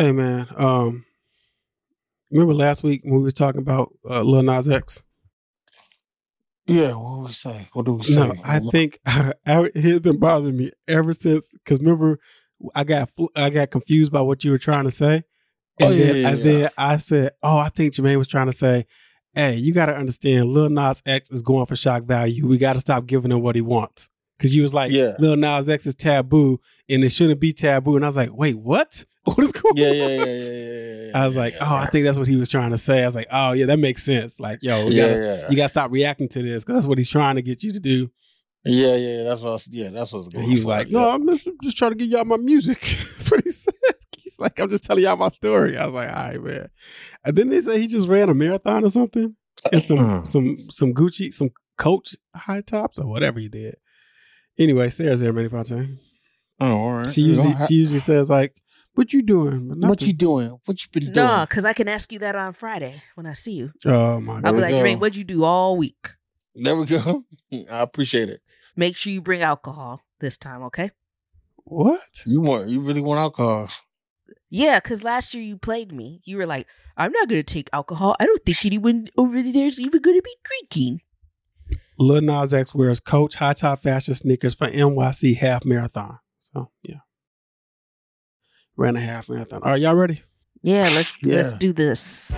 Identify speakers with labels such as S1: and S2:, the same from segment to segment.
S1: Hey man, remember last week when we was talking about Lil Nas X?
S2: Yeah, what we say? What do we say?
S1: No, I think it's been bothering me ever since. Because remember, I got confused by what you were trying to say, and then I said, "Oh, I think Jermaine was trying to say, hey, you got to understand, Lil Nas X is going for shock value. We got to stop giving him what he wants." Because you was like, Lil Nas X is taboo, and it shouldn't be taboo. And I was like, wait, what? What is going on?
S2: Yeah.
S1: I was like, I think that's what he was trying to say. I was like, oh, yeah, that makes sense. Like, yo, you got to stop reacting to this because that's what he's trying to get you to do.
S2: Yeah, that's what's going on.
S1: He was like, no, I'm just trying to get y'all my music. That's what he said. He's like, I'm just telling y'all my story. I was like, all right, man. And then they say he just ran a marathon or something and some Gucci, some Coach high tops or whatever he did. Anyway, Sarah's there, Manny Fontaine.
S2: Oh, all right.
S1: She usually says like, what you doing?
S2: What you doing? What you been doing?
S3: No, because I can ask you that on Friday when I see you.
S1: Oh, my God.
S3: I'll be like, Jermaine, what'd you do all week?
S2: There we go. I appreciate it.
S3: Make sure you bring alcohol this time, okay?
S1: What?
S2: You really want alcohol?
S3: Yeah, because last year you played me. You were like, I'm not going to take alcohol. I don't think anyone over there is even going to be drinking.
S1: Lil Nas X wears Coach high top fashion sneakers for NYC half marathon. So, yeah. Ran a half marathon. All right, y'all ready?
S3: Yeah, let's do this.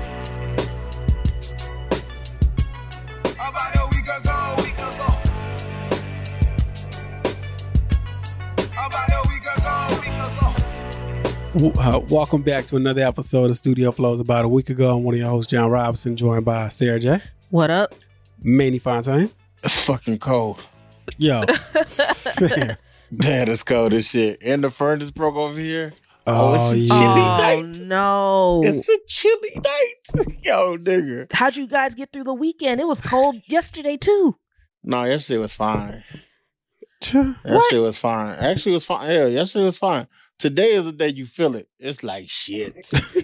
S3: Welcome back to another episode of Studio Flows. About a week ago, I'm one of your hosts, John Robinson, joined by Sarah J. What up?
S1: Manny Fontaine.
S2: It's fucking cold.
S1: Yo.
S2: Man, it's cold as shit. And the furnace broke over here.
S1: Oh,
S2: it's a
S1: yeah.
S2: chilly night.
S3: No.
S2: It's a chilly night. Yo, nigga.
S3: How'd you guys get through the weekend? It was cold yesterday, too.
S2: No, yesterday was fine.
S1: What?
S2: Yesterday was fine. Actually, it was fine. Yeah, yesterday was fine. Today is the day you feel it. It's like shit.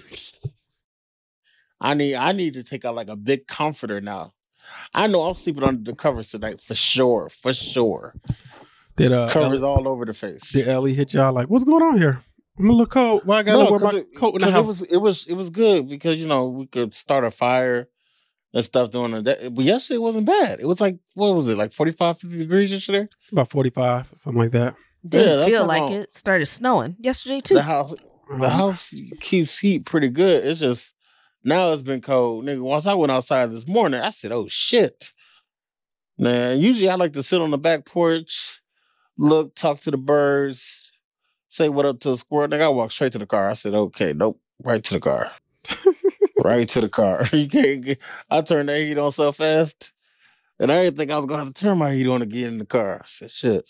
S2: I need to take out like a big comforter now. I know I'm sleeping under the covers tonight for sure.
S1: Did
S2: covers all over the face.
S1: Did Ellie hit y'all like, what's going on here? I'm a little cold. Why I gotta wear my coat in the house?
S2: It was good because we could start a fire and stuff during the day. But yesterday wasn't bad. It was like, what was it, like 45, 50 degrees yesterday?
S1: About 45, something like that.
S3: Didn't feel like it. Started snowing yesterday too.
S2: The house keeps heat pretty good. It's just now it's been cold. Nigga, once I went outside this morning, I said, oh shit. Man, usually I like to sit on the back porch, look, talk to the birds, say what up to the squirrel. Nigga, I walked straight to the car. I said, okay, nope, right to the car. Right to the car. You can't get, I turned that heat on so fast. And I didn't think I was gonna have to turn my heat on again in the car. I said, shit.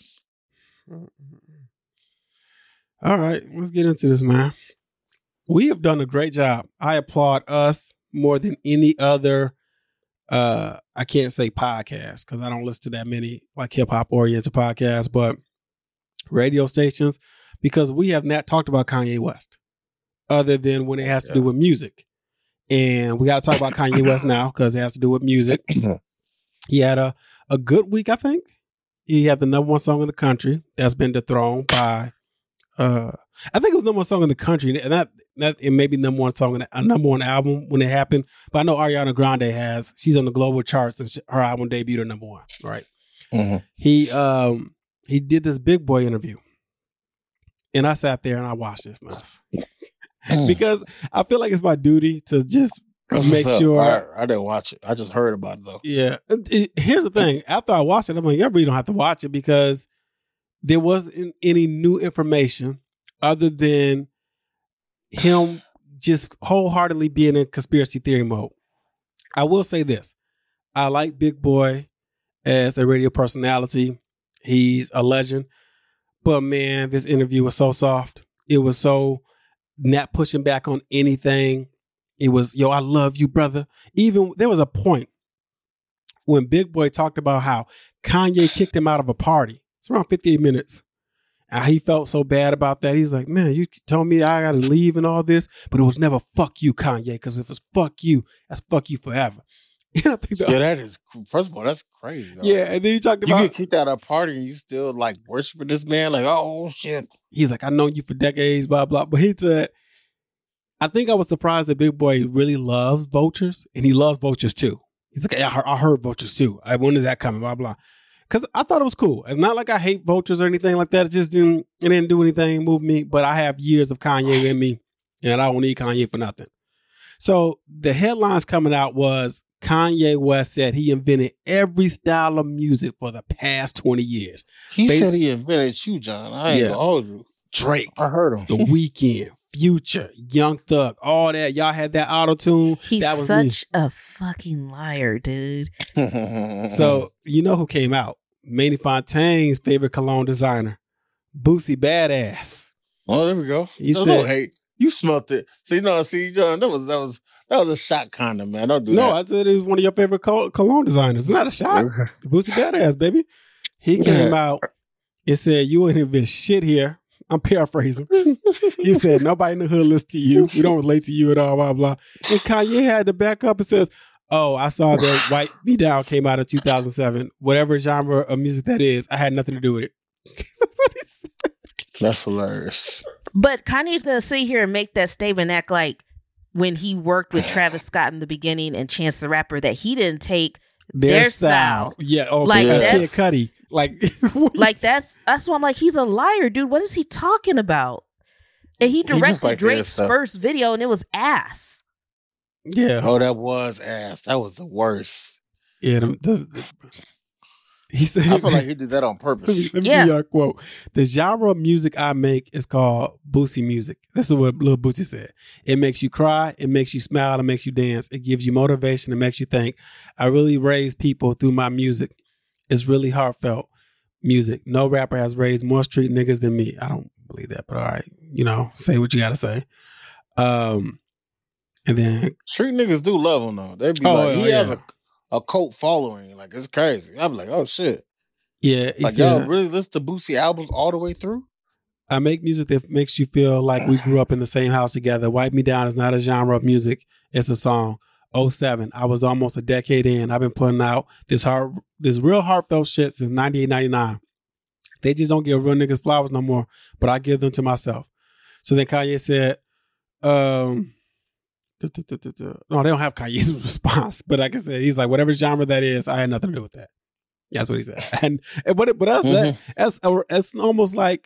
S1: All right, let's get into this, man. We have done a great job. I applaud us more than any other, I can't say podcast because I don't listen to that many like hip hop oriented podcasts, but radio stations, because we have not talked about Kanye West other than when it has to do with music. And we got to talk about Kanye West now because it has to do with music. He had a good week, I think. He had the number one song in the country that's been dethroned by, I think it was number one song in the country, and that it may be number one song, a number one album when it happened. But I know Ariana Grande she's on the global charts, and her album debuted at number one, right? Mm-hmm. He did this Big Boy interview, and I sat there and I watched this mess because I feel like it's my duty to just make sure.
S2: I didn't watch it. I just heard about it though.
S1: Yeah. Here's the thing. After I watched it, I'm like, I really don't have to watch it because there wasn't any new information other than him just wholeheartedly being in conspiracy theory mode. I will say this. I like Big Boy as a radio personality. He's a legend. But man, this interview was so soft. It was so not pushing back on anything. It was, yo, I love you, brother. Even there was a point when Big Boy talked about how Kanye kicked him out of a party. It's around 58 minutes. And he felt so bad about that. He's like, man, you told me I got to leave and all this, but it was never fuck you, Kanye, because if it's fuck you, that's fuck you forever.
S2: And I think that is, first of all, that's crazy. Though.
S1: Yeah, and then he talked about...
S2: You get kicked out of a party and you still like worshiping this man, like, oh, shit.
S1: He's like, I've known you for decades, blah, blah. But he said, I think I was surprised that Big Boy really loves Vultures, and he loves Vultures too. He's like, I heard Vultures too. When is that coming? Blah blah. Because I thought it was cool. It's not like I hate Vultures or anything like that. It didn't do anything, move me. But I have years of Kanye in me, and I don't need Kanye for nothing. So the headlines coming out was Kanye West said he invented every style of music for the past 20 years.
S2: He said he invented you, John. I ain't gonna hold you.
S1: Drake.
S2: I heard him.
S1: The Weeknd, Future, Young Thug, all that. Y'all had that auto-tune.
S3: He's
S1: that was
S3: such a fucking liar, dude.
S1: So, you know who came out? Manny Fontaine's favorite cologne designer, Boosie Badass.
S2: Oh, there we go.
S1: He
S2: no,
S1: said,
S2: don't hate. You smelt it. See, John, that was a shot kind of, man. Don't do that.
S1: No, I said it was one of your favorite cologne designers. It's not a shot. Boosie Badass, baby. He came out and said, you ain't invent shit here. I'm paraphrasing. He said, nobody in the hood listens to you. We don't relate to you at all, blah, blah. And Kanye had to back up and says, oh, I saw that Wipe Me Down came out in 2007. Whatever genre of music that is, I had nothing to do with it. That's what he said.
S2: That's hilarious.
S3: But Kanye's going to sit here and make that statement, act like when he worked with Travis Scott in the beginning and Chance the Rapper, that he didn't take their style.
S1: Yeah, okay.
S3: Like
S1: Kid Cudi. Like
S3: that's why I'm like, he's a liar, dude. What is he talking about? And he directed Drake's first video, and it was ass.
S1: Yeah.
S2: Oh, that was ass. That was the worst.
S1: Yeah. He said,
S2: I feel like he did that on purpose.
S1: Let me give you a quote. The genre of music I make is called Boosie music. This is what Lil Boosie said. It makes you cry. It makes you smile. It makes you dance. It gives you motivation. It makes you think. I really raise people through my music. It's really heartfelt music. No rapper has raised more street niggas than me. I don't believe that, but all right. Say what you got to say. And then
S2: street niggas do love him though. They be he has a cult following. Like, it's crazy. I'm like, oh shit.
S1: Yeah.
S2: Like, y'all really listen to Boosie albums all the way through?
S1: I make music that makes you feel like we grew up in the same house together. Wipe Me Down is not a genre of music. It's a song. 07. I was almost a decade in. I've been putting out this real heartfelt shit since 98, 99. They just don't give real niggas flowers no more, but I give them to myself. So then Kanye said, no, they don't have Kanye's response, but like I said, he's like, whatever genre that is, I had nothing to do with that. That's what he said. But that's almost like,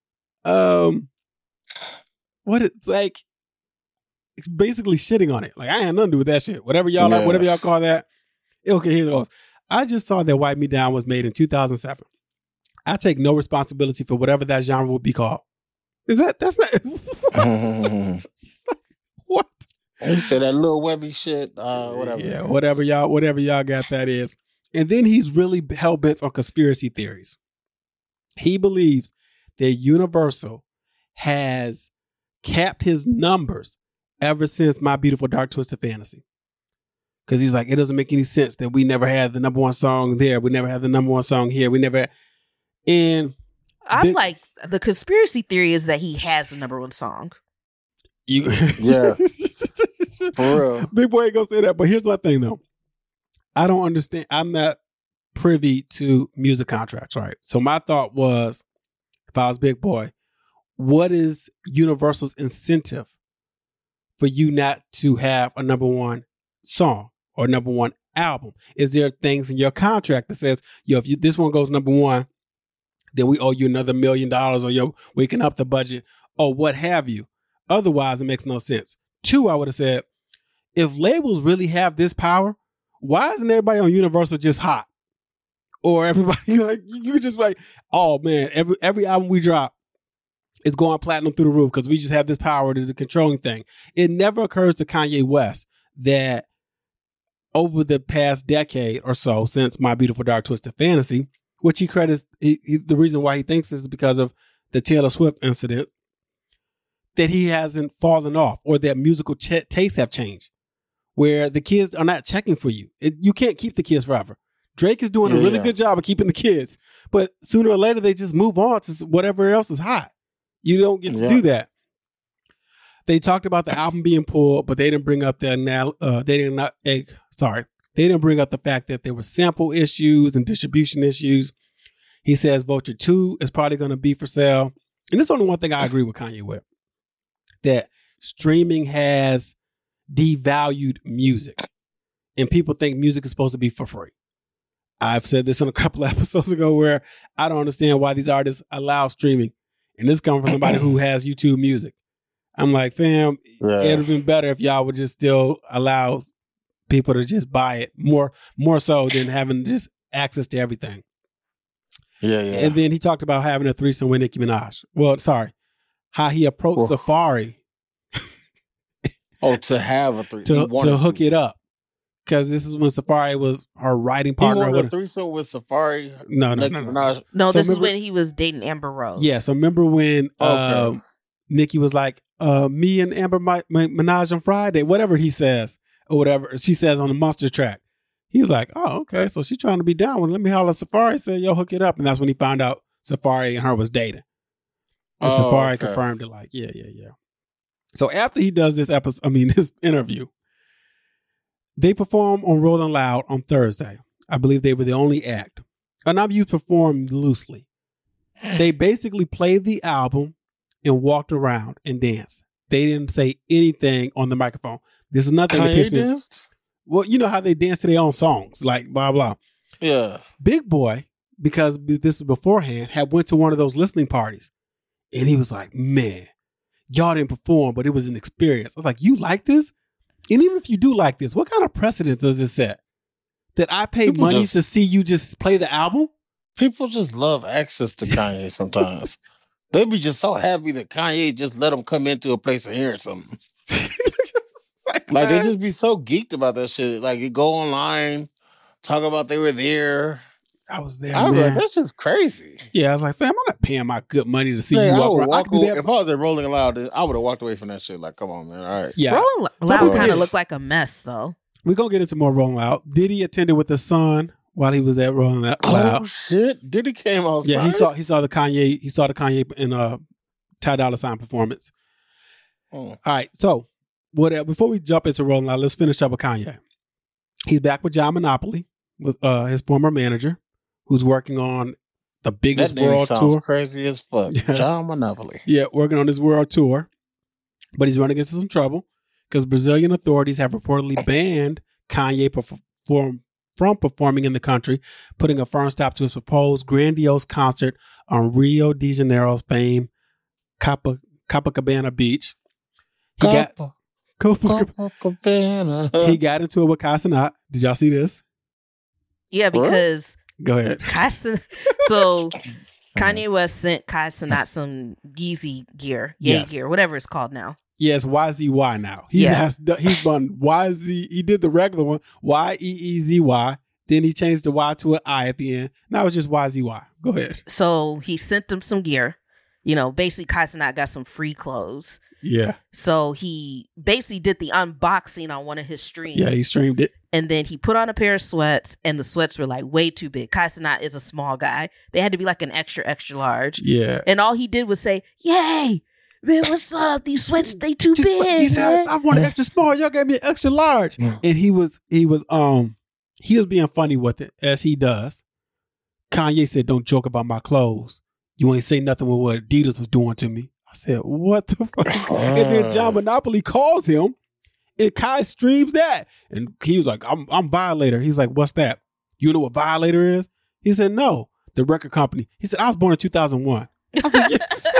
S1: it's basically shitting on it. Like, I had nothing to do with that shit. Whatever y'all like, whatever y'all call that. Okay, here it goes. I just saw that Wipe Me Down was made in 2007. I take no responsibility for whatever that genre would be called. That's not, what?
S2: He said that little Webby shit, whatever.
S1: Yeah, whatever y'all got that is. And then he's really hell-bent on conspiracy theories. He believes that Universal has capped his numbers ever since My Beautiful Dark Twisted Fantasy. Because he's like, it doesn't make any sense that we never had the number one song there. We never had the number one song here. We never. And
S3: I'm like, the conspiracy theory is that he has the number one song.
S2: Yeah. For real.
S1: Big Boy ain't gonna say that. But here's my thing, though. I don't understand. I'm not privy to music contracts, right? So my thought was, if I was Big Boy, what is Universal's incentive for you not to have a number one song or number one album? Is there things in your contract that says, if this one goes number one, then we owe you another $1 million, or we can up the budget, or what have you? Otherwise, it makes no sense. 2, I would have said, if labels really have this power, why isn't everybody on Universal just hot? Or everybody, like, you just like, oh man, every album we drop is going platinum through the roof because we just have this power to the controlling thing. It never occurs to Kanye West that over the past decade or so, since My Beautiful Dark Twisted Fantasy, which he credits, the reason why he thinks this is because of the Taylor Swift incident, that he hasn't fallen off, or that musical tastes have changed, where the kids are not checking for you. You can't keep the kids forever. Drake is doing a really good job of keeping the kids, but sooner or later they just move on to whatever else is hot. You don't get to do that. They talked about the album being pulled, but they didn't bring up they didn't bring up the fact that there were sample issues and distribution issues. He says Vulture 2 is probably going to be for sale. And this is only one thing I agree with Kanye with. That streaming has devalued music, and people think music is supposed to be for free. I've said this on a couple of episodes ago where I don't understand why these artists allow streaming, and this comes from somebody who has YouTube Music. I'm like, fam, it would have been better if y'all would just still allow people to just buy it more so than having just access to everything.
S2: Yeah.
S1: And then he talked about having a threesome with Nicki Minaj. Well, sorry, how he approached Safari.
S2: To have a threesome.
S1: To hook it up. Because this is when Safari was her writing partner.
S2: He wanted a threesome with Safari?
S1: No.
S3: No, this is when he was dating Amber Rose.
S1: Yeah, so remember when Nicki was like, me and Amber Minaj on Friday, whatever he says, or whatever she says on the Monster track. He's like, oh, okay, so she's trying to be down with it. Let me holler at Safari, say, yo, hook it up. And that's when he found out Safari and her was dating. And Safari confirmed it, like, yeah. So after he does this this interview, they perform on Rolling Loud on Thursday. I believe they were the only act. And I'm used perform loosely. They basically played the album and walked around and danced. They didn't say anything on the microphone. This is nothing that pissed me.
S2: Danced?
S1: Well, you know how they dance to their own songs, like blah, blah.
S2: Yeah.
S1: Big Boy, because this was beforehand, had went to one of those listening parties. And he was like, man, y'all didn't perform, but it was an experience. I was like, you like this? And even if you do like this, what kind of precedent does this set? That I pay money to see you just play the album? People
S2: just love access to Kanye sometimes. They be just so happy that Kanye just let them come into a place and hear something. Like they just be so geeked about that shit. Like you go online, talk about they were there.
S1: I was there,
S2: man.
S1: Like,
S2: that's just crazy.
S1: Yeah, I was like, fam, I'm not paying my good money to see you walk around.
S2: If I was at Rolling Loud, I would have walked away from that shit. Like, come on, man. All right.
S3: Yeah. Rolling Loud kind of looked like a mess, though.
S1: We're going to get into more Rolling Loud. Diddy attended with his son while he was at Rolling Loud.
S2: Oh, shit. Diddy came outside?
S1: Yeah, he saw the Kanye in Ty Dolla $ign performance. Oh. All right, so before we jump into Rolling Loud, let's finish up with Kanye. He's back with John Monopoly, with his former manager, who's working on the biggest world tour.
S2: Crazy as fuck. Yeah. John Monopoly.
S1: Yeah, working on his world tour. But he's running into some trouble because Brazilian authorities have reportedly banned Kanye from performing in the country, putting a firm stop to his proposed grandiose concert on Rio de Janeiro's famed Copacabana Beach. He got into it with Kai Cenat. Did y'all see this?
S3: Yeah, because
S1: go ahead.
S3: So Kanye West sent Kai Cenat some Yeezy gear, gear, whatever it's called now.
S1: Yes, YZY now. He's done YZ. He did the regular one, YEEZY. Then he changed the Y to an I at the end. Now it's just YZY. Go ahead.
S3: So he sent them some gear. You know, basically Kai Cenat got some free clothes.
S1: Yeah.
S3: So he basically did the unboxing on one of his streams.
S1: Yeah, he streamed it.
S3: And then he put on a pair of sweats, and the sweats were like way too big. Kai Cenat is a small guy. They had to be like an extra, extra large.
S1: Yeah.
S3: And all he did was say, "Yay, man, what's up? These sweats, they too big."
S1: He said, "I want an extra small. Y'all gave me an extra large." And he was being funny with it, as he does. Kanye said, "Don't joke about my clothes. You ain't say nothing with what Adidas was doing to me." I said, "What the fuck?" And then John Monopoly calls him, and Kai streams that, and he was like, "I'm Violator." He's like, "What's that? You know what Violator is?" He said, "No, the record company." He said, "I was born in 2001." I said,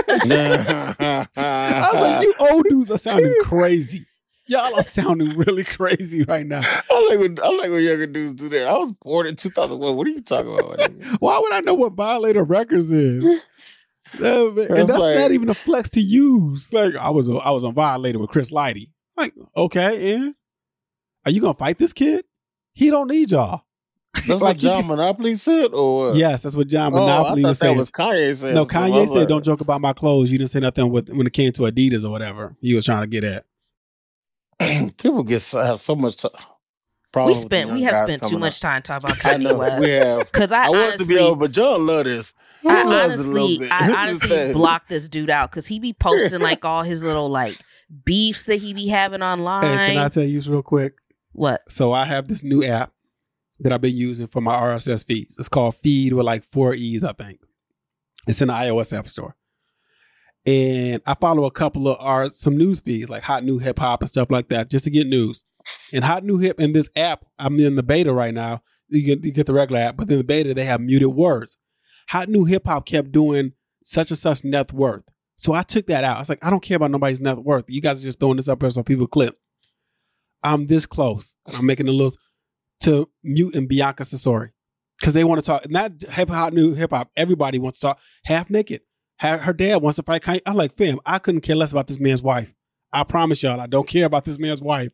S1: I was like, "You old dudes are sounding crazy. Y'all are sounding really crazy right now."
S2: I like when younger dudes do that. I was born in 2001. What are you talking about?
S1: Why would I know what Violator Records is? And that's like, not even a flex to use. Like I was on Violator with Chris Lighty. Like, okay, and are you gonna fight this kid? He don't need y'all.
S2: That's like what John Monopoly said, or what?
S1: Yes, that's what John Monopoly
S2: was saying. That was Kanye said.
S1: No, Kanye said, "Don't joke about my clothes." You didn't say nothing when it came to Adidas or whatever he was trying to get at.
S2: People have so much problems.
S3: We have spent too much time talking about Kanye West.
S2: We have.
S3: Because I
S2: want it to be over, but John love this.
S3: I honestly blocked this dude out because he be posting like all his little like beefs that he be having online.
S1: Hey, can I tell you real quick?
S3: What?
S1: So I have this new app that I've been using for my RSS feeds. It's called Feed with like 4 E's, I think. It's in the iOS App Store. And I follow a couple of some news feeds like Hot New Hip Hop and stuff like that just to get news. And Hot New Hip in this app, I'm in the beta right now. You get the regular app, but in the beta they have muted words. Hot New Hip Hop kept doing such and such net worth. So I took that out. I was like, I don't care about nobody's net worth. You guys are just throwing this up here so people clip. I'm this close. I'm making a little to mute and Bianca Cesori because they want to talk. Not Hot New Hip Hop. Everybody wants to talk half naked. Her dad wants to fight Kanye. I'm like, fam, I couldn't care less about this man's wife. I promise y'all, I don't care about this man's wife.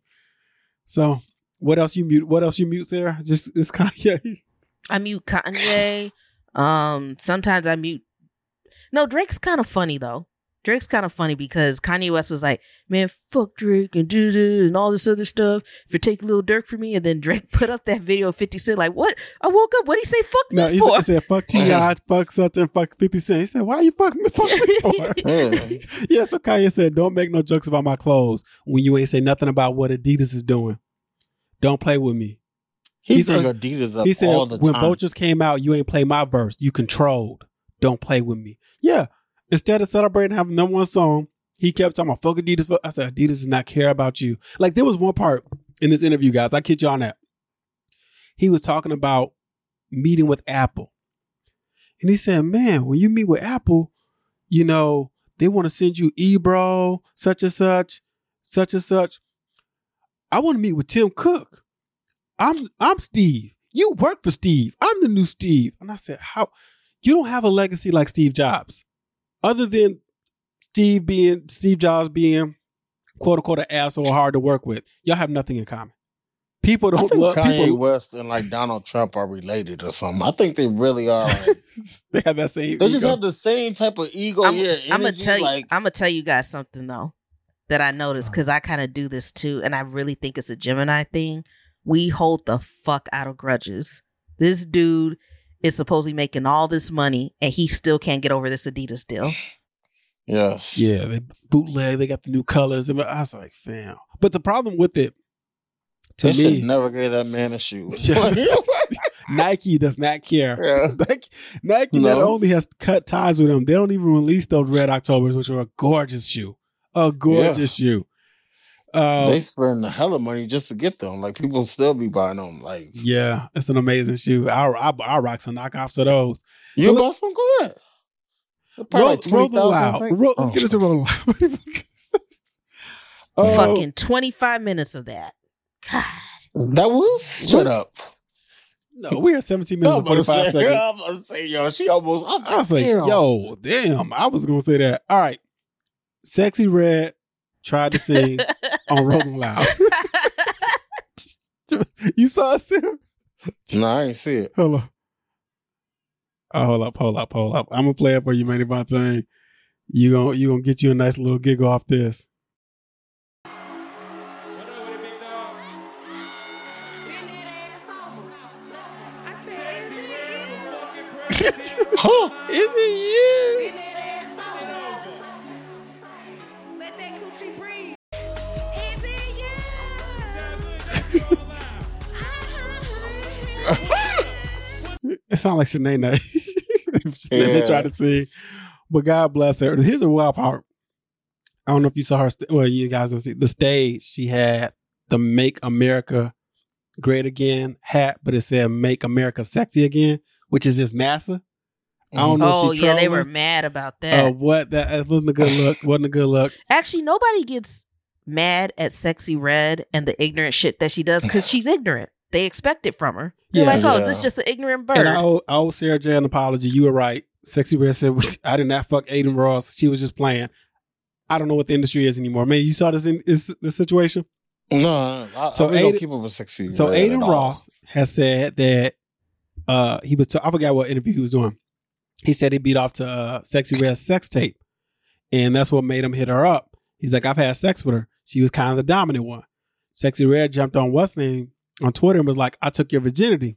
S1: So what else you mute? What else you mute, Sarah? Just it's Kanye.
S3: I mute Kanye. Sometimes I mute. No, Drake's kind of funny though. Drake's kind of funny because Kanye West was like, man, fuck Drake and do this and all this other stuff for taking Lil Durk from me. And then Drake put up that video of 50 Cent like, what? I woke up. What did he say fuck me for?
S1: He said fuck T.I., fuck such and fuck 50 Cent. He said, why are you fucking me for? Yeah, so Kanye said, don't make no jokes about my clothes when you ain't say nothing about what Adidas is doing. Don't play with me.
S2: He said Adidas up
S1: he said,
S2: all the
S1: when
S2: time.
S1: Vultures came out, you ain't play my verse. You controlled. Don't play with me. Yeah. Instead of celebrating having number one song, he kept talking about fuck Adidas. I said, Adidas does not care about you. Like there was one part in this interview, guys. I kid you on that. He was talking about meeting with Apple. And he said, man, when you meet with Apple, you know, they want to send you Ebro, such and such, such and such. I want to meet with Tim Cook. I'm Steve. You work for Steve. I'm the new Steve. And I said, how? You don't have a legacy like Steve Jobs. Other than Steve Jobs being quote unquote an asshole hard to work with, y'all have nothing in common. People don't love
S2: Kanye
S1: people.
S2: West and like Donald Trump are related or something. I think they really are. Like,
S1: they have that same.
S2: They just have the same type of ego.
S3: I'm
S2: gonna
S3: tell you. I'm gonna tell you guys something though that I noticed because I kind of do this too, and I really think it's a Gemini thing. We hold the fuck out of grudges. This dude is supposedly making all this money, and he still can't get over this Adidas deal.
S2: Yes.
S1: Yeah, they bootleg. They got the new colors. I was like, fam. But the problem with it, to me,
S2: never gave that man a shoe.
S1: Nike does not care. Yeah. Nike not only has cut ties with them, they don't even release those Red Octobers, which are a gorgeous shoe. A gorgeous shoe.
S2: They spend the hell of money just to get them. Like people still be buying them. Like,
S1: yeah, it's an amazing shoe. I rock some knockoffs of those.
S2: You bought some good.
S1: Roll the Loud. Let's get into Roll Loud.
S3: Fucking 25 minutes of that. God.
S2: That was shut up.
S1: No, we had 17 minutes and 45 seconds.
S2: I'm gonna say, yo, she almost.
S1: I was like, yo, damn. I was gonna say that. All right, Sexy Red tried to sing on Rolling Loud. You saw it, Sarah?
S2: No, I ain't see it.
S1: Hold on. Oh, hold up. I'm gonna play it for you, Manny Fontaine. You gonna get you a nice little giggle off this.
S2: Huh?
S1: Is it you?
S4: Let that coochie breathe. Is it you?
S1: It sounds like Shanae. They tried to sing, but God bless her. Here's a wild part. I don't know if you saw her. Well, you guys can see the stage. She had the "Make America Great Again" hat, but it said "Make America Sexy Again," which is just massa. I don't know. If she
S3: they were mad about that.
S1: That wasn't a good look. Wasn't a good look.
S3: Actually, nobody gets mad at Sexy Red and the ignorant shit that she does because she's ignorant. They expect it from her. They're this is just an ignorant bird.
S1: And I owe Sarah J an apology. You were right. Sexy Red said, I did not fuck Aiden Ross. She was just playing. I don't know what the industry is anymore. Man, you saw this in this situation?
S2: No. I don't keep up with Sexy Red.
S1: So Aiden Ross has said that he was, I forgot what interview he was doing. He said he beat off to Sexy Red's sex tape. And that's what made him hit her up. He's like, I've had sex with her. She was kind of the dominant one. Sexy Red jumped on what's name on Twitter and was like, I took your virginity.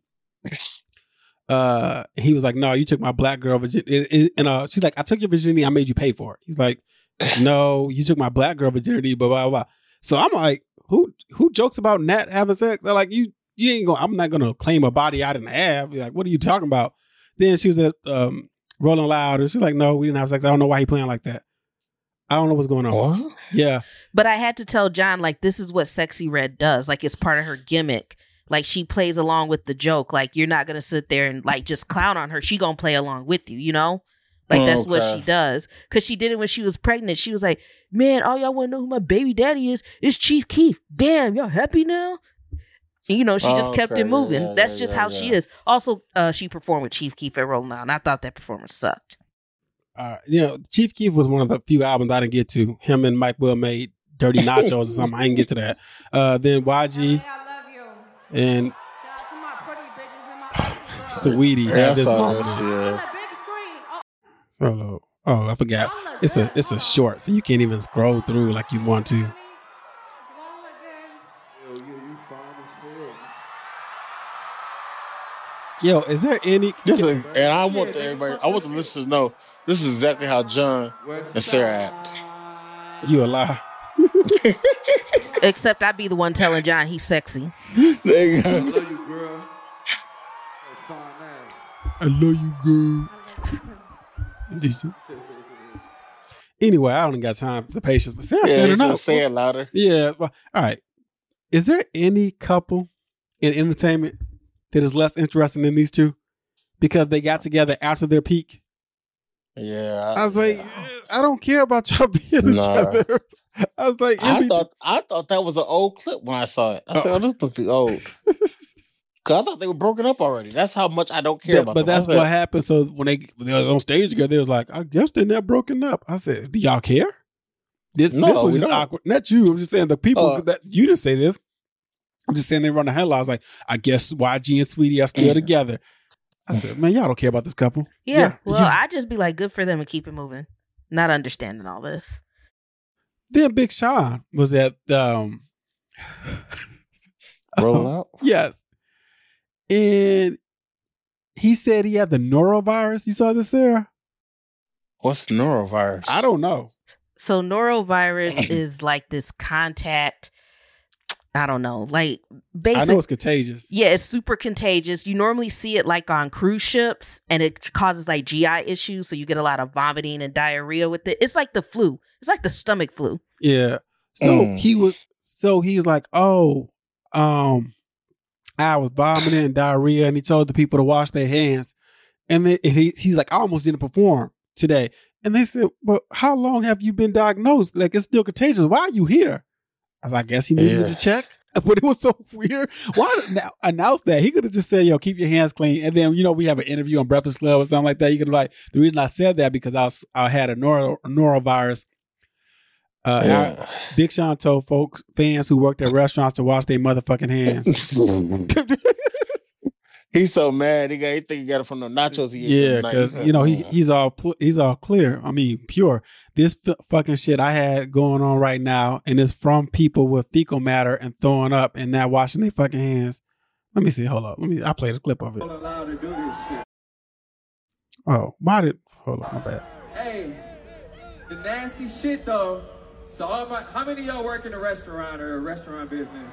S1: He was like, no, you took my black girl virginity. And she's like, I took your virginity. I made you pay for it. He's like, no, you took my black girl virginity, blah, blah, blah. So I'm like, who jokes about Nat having sex? They're like, you ain't going, I'm not going to claim a body I didn't have. Like, what are you talking about? Then she was at Rolling Loud and she's like, no, we didn't have sex. I don't know why he playing like that. I don't know what's going on.
S2: What?
S1: Yeah.
S3: But I had to tell John, like, this is what Sexy Red does. Like, it's part of her gimmick. Like, she plays along with the joke. Like, you're not going to sit there and, like, just clown on her. She going to play along with you, you know? Like, that's what she does. Because she did it when she was pregnant. She was like, man, all y'all want to know who my baby daddy is? It's Chief Keef. Damn, y'all happy now? And, you know, she just kept it moving.
S2: Yeah,
S3: that's just how she is. Also, she performed with Chief Keef at Rolling Loud, and I thought that performance sucked.
S1: You know, Chief Keef was one of the few albums I didn't get to. Him and Mike Will made Dirty Nachos or something. I didn't get to that. Then YG
S4: I love you.
S1: and
S4: Shout out to my pretty bitches in my office,
S1: Sweetie
S2: Yeah, I
S1: had this
S2: saw
S1: moment.
S2: that shit.
S4: on
S2: Yeah.
S4: the big screen.
S1: Hello. Oh, I forgot. It's a short, so you can't even scroll through like you want to. Yo, is there any?
S2: And I want everybody. I want the listeners to know this is exactly how John and Sarah act.
S1: You a lie.
S3: Except I be the one telling John he's sexy.
S2: There you go.
S5: love you, girl. Fine ass.
S1: I love you, girl. Anyway, I don't got time for the patience, but Sarah
S2: Yeah,
S1: said enough.
S2: just say it louder.
S1: Yeah. Well, all right. Is there any couple in entertainment that is less interesting than these two because they got together after their peak?
S2: Yeah,
S1: I was like, I don't care about y'all being
S2: Nah.
S1: together. I was like,
S2: I thought that was an old clip when I saw it. I said, "Oh, this must be old." Cause I thought they were broken up already. That's how much I don't care about.
S1: But
S2: them.
S1: that's
S2: I said,
S1: what happened. So when they was on stage together, they was like, I guess they're not broken up. I said, do y'all care? This
S2: No,
S1: was
S2: we
S1: just
S2: don't.
S1: awkward. Not you. I'm just saying the people that you didn't say this. I'm just saying they run the headlines like, I guess YG and Sweetie are still together. I said, man, y'all don't care about this couple.
S3: Yeah. Well, I just be like, good for them and keep it moving. Not understanding all this.
S1: Then Big Sean was at
S2: roll out.
S1: yes. And he said he had the norovirus. You saw this, Sarah?
S2: What's norovirus?
S1: I don't know.
S3: So norovirus is like this contact. I don't know. Like
S1: I
S3: basically,
S1: know it's contagious.
S3: yeah, it's super contagious. You normally see it like on cruise ships, and it causes like GI issues. So you get a lot of vomiting and diarrhea with it. It's like the flu. It's like the stomach flu.
S1: Yeah. So he's like, oh, I was vomiting and diarrhea, and he told the people to wash their hands. And then he's like, I almost didn't perform today. And they said, well, how long have you been diagnosed? Like, it's still contagious. Why are you here? I was like, I guess he needed to check. But it was so weird. Why now announce that? He could have just said, yo, keep your hands clean. And then, we have an interview on Breakfast Club or something like that. You could like, the reason I said that because I had a norovirus. Big Sean told fans who worked at restaurants to wash their motherfucking hands.
S2: He's so mad. He think he got it from the nachos he ate.
S1: Yeah, because he's all clear. I mean, pure. This fucking shit I had going on right now, and it's from people with fecal matter and throwing up and not washing their fucking hands. Let me see. Hold up. I played a clip of it.
S5: Allowed to do this shit.
S1: Oh, hold up, my bad.
S5: Hey, the nasty shit though. So how many of y'all work in a restaurant or a restaurant business?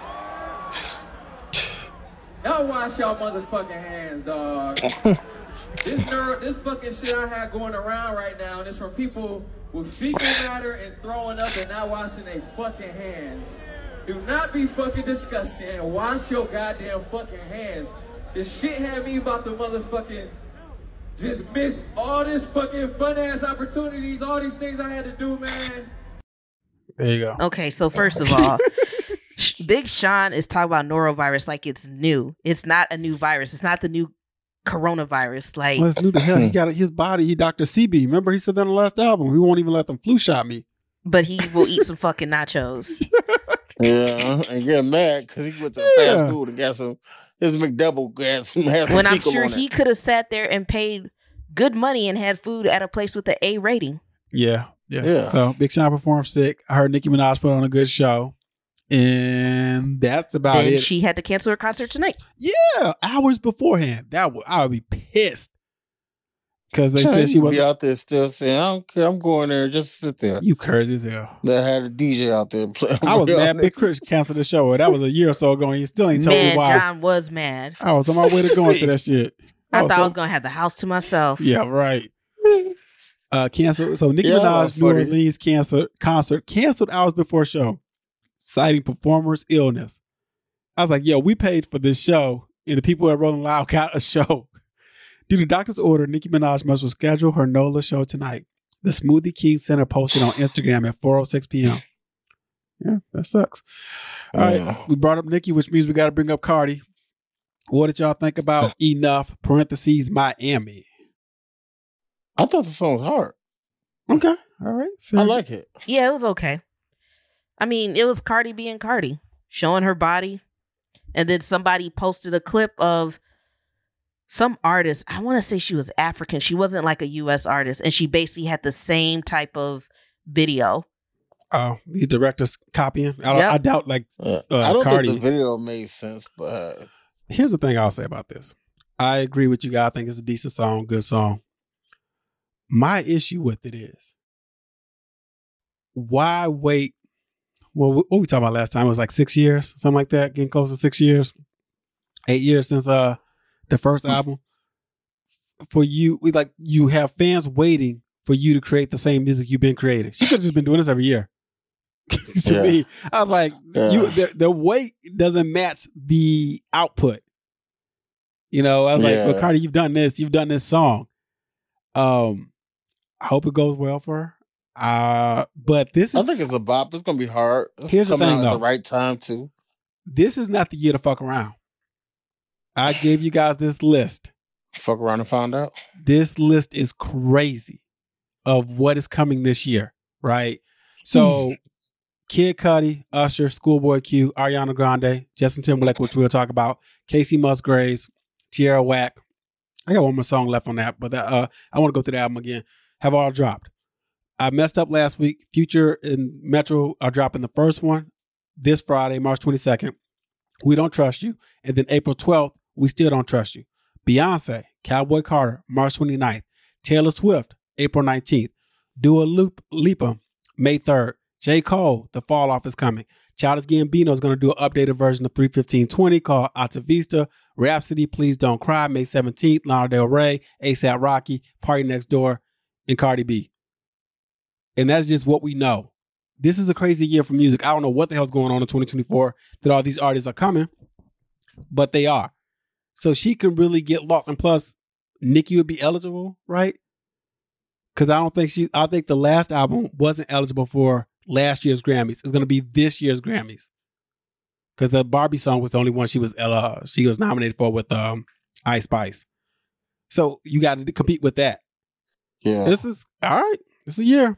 S5: Y'all wash y'all motherfucking hands, dog. This fucking shit I had going around right now, and it's from people with fecal matter and throwing up and not washing their fucking hands. Do not be fucking disgusting and wash your goddamn fucking hands. This shit had me about to motherfucking just miss all this fucking fun ass opportunities, all these things I had to do, man.
S1: There you go.
S3: Okay, so first of all, Big Sean is talking about norovirus like it's new. It's not a new virus. It's not the new coronavirus. Like,
S1: well, it's new to hell. He got his body. He Dr. CB. Remember he said that on the last album. He won't even let them flu shot me.
S3: but he will eat some fucking nachos.
S2: Yeah, and get mad because he went to fast food and got some. His McDouble got some.
S3: When I'm sure he could have sat there and paid good money and had food at a place with an A rating.
S1: Yeah. So Big Sean performed sick. I heard Nicki Minaj put on a good show. And that's about
S3: Then
S1: it.
S3: she had to cancel her concert tonight.
S1: Yeah, hours beforehand. I would be pissed. Because they said she was
S2: be out there still saying, I don't care, I'm going there just to sit there.
S1: You crazy as hell.
S2: That had a DJ out there playing.
S1: I was mad Big Chris canceled the show. That was a year or so ago and he still ain't told me why.
S3: John was mad.
S1: I was on my way to going to that shit.
S3: I thought I was going to have the house to myself.
S1: Yeah, right. Canceled. So Nicki
S2: Yeah,
S1: Minaj New
S2: funny.
S1: Orleans concert canceled hours before show, citing performer's illness. I was like, yo, we paid for this show, and the people at Rolling Loud got a show. Due to doctor's order, Nicki Minaj must reschedule her NOLA show tonight. The Smoothie King Center posted on Instagram at 4:06 p.m. Yeah, that sucks. All right, we brought up Nicki, which means we got to bring up Cardi. What did y'all think about Enough, parentheses, Miami?
S2: I thought the song was hard.
S1: Okay, all right.
S2: I like it.
S3: Yeah, it was okay. I mean, it was Cardi being Cardi, showing her body. And then somebody posted a clip of some artist. I want to say she was African. She wasn't like a U.S. artist. And she basically had the same type of video.
S1: Oh, these directors copying.
S3: Yep.
S1: I doubt like
S2: I don't
S1: Cardi.
S2: think the video made sense, but
S1: Here's the thing I'll say about this. I agree with you guys. I think it's a decent song, good song. My issue with it is, why wait? Well, what we talking about last time? It was like 6 years, something like that, getting close to 6 years, 8 years since the first album. For you, you have fans waiting for you to create the same music you've been creating. She could have just been doing this every year. To me, I was like, the wait doesn't match the output. You know, I was like, well, Cardi, you've done this song. I hope it goes well for her. But this is,
S2: I think it's a bop. It's gonna be hard.
S1: Here's the
S2: coming
S1: thing,
S2: out
S1: though.
S2: at the right time too.
S1: this is not the year to fuck around. I gave you guys this list.
S2: Fuck around and find out.
S1: This list is crazy of what is coming this year, right? So, Kid Cudi, Usher, Schoolboy Q, Ariana Grande, Justin Timberlake, which we'll talk about, Casey Musgraves, Tierra Whack. I got one more song left on that, but I want to go through the album again. Have all dropped. I messed up last week. Future and Metro are dropping the first one this Friday, March 22nd. We Don't Trust You. And then April 12th, We Still Don't Trust You. Beyonce, Cowboy Carter, March 29th. Taylor Swift, April 19th. Dua Lipa, May 3rd. J. Cole, The Fall Off is coming. Childish Gambino is going to do an updated version of 31520 called Alta Vista. Rhapsody, Please Don't Cry, May 17th. Lana Del Rey, A$AP Rocky, Party Next Door, and Cardi B. And that's just what we know. This is a crazy year for music. I don't know what the hell's going on in 2024 that all these artists are coming, but they are. So she can really get lost. And plus, Nicki would be eligible, right? Because I think the last album wasn't eligible for last year's Grammys. It's going to be this year's Grammys. Because the Barbie song was the only one she was nominated for with Ice Spice. So you got to compete with that.
S2: Yeah.
S1: This is, all right. This is a year.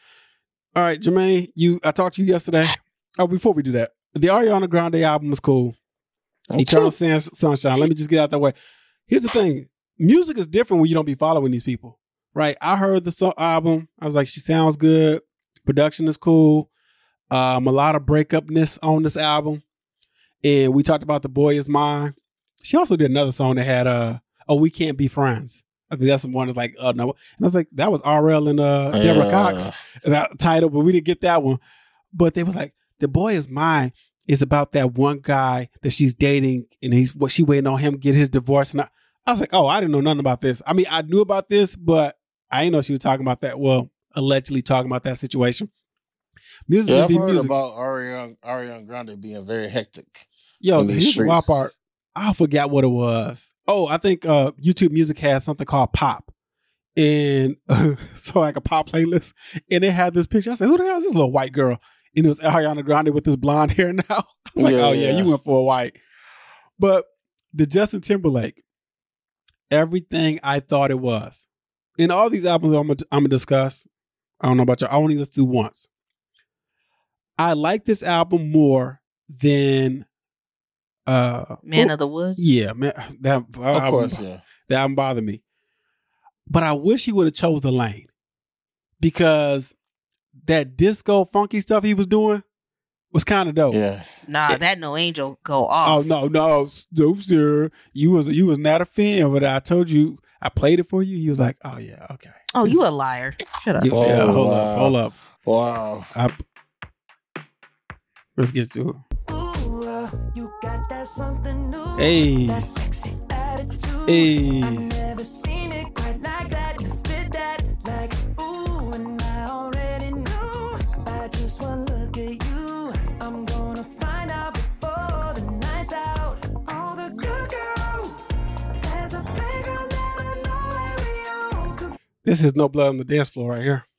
S1: All right, Jermaine, I talked to you yesterday. Oh, before we do that, the Ariana Grande album is cool. Eternal Sunshine. Let me just get out that way. Here's the thing. Music is different when you don't be following these people, right? I heard the album. I was like, she sounds good. Production is cool. A lot of breakupness on this album. And we talked about The Boy Is Mine. She also did another song that had, We Can't Be Friends. I think that's the one that's like, no. And I was like, that was RL and Deborah Cox, that title, but we didn't get that one. But they was like, The Boy Is Mine is about that one guy that she's dating, and she waiting on him to get his divorce. And I was like, oh, I didn't know nothing about this. I mean, I knew about this, but I didn't know she was talking about that. Well, allegedly talking about that situation. Music
S2: Yeah,
S1: is
S2: I've
S1: the
S2: heard
S1: music.
S2: about Ariana Grande being very hectic.
S1: Yo,
S2: in these
S1: here's the wild
S2: streets.
S1: part. I forgot what it was. Oh, I think YouTube Music has something called Pop. And so like a pop playlist. And they had this picture. I said, who the hell is this little white girl? And it was Ariana Grande with this blonde hair now. I was like, oh yeah, you went for a white. But the Justin Timberlake, everything I thought it was. In all these albums I'm gonna discuss, I don't know about y'all, I only listen to once. I like this album more than
S3: Man of the Woods.
S1: Yeah, man, that
S2: Of course, yeah.
S1: that album bothered me. But I wish he would have chose a lane, because that disco funky stuff he was doing was kind of dope.
S2: Yeah.
S3: Nah, that No Angel go
S1: Oh
S3: off.
S1: no, sir, you was not a fan, but I told you I played it for you. He was like, oh yeah, okay.
S3: Oh, you a liar. Shut up.
S1: Yeah,
S2: Oh,
S1: hold
S2: wow.
S1: up.
S2: Wow.
S1: Let's get to it.
S6: You got that something new.
S1: Hey.
S6: That sexy attitude.
S1: Hey.
S6: I've never seen it quite like that. You fit that like, ooh,
S1: This is No Blood on the Dance Floor right here.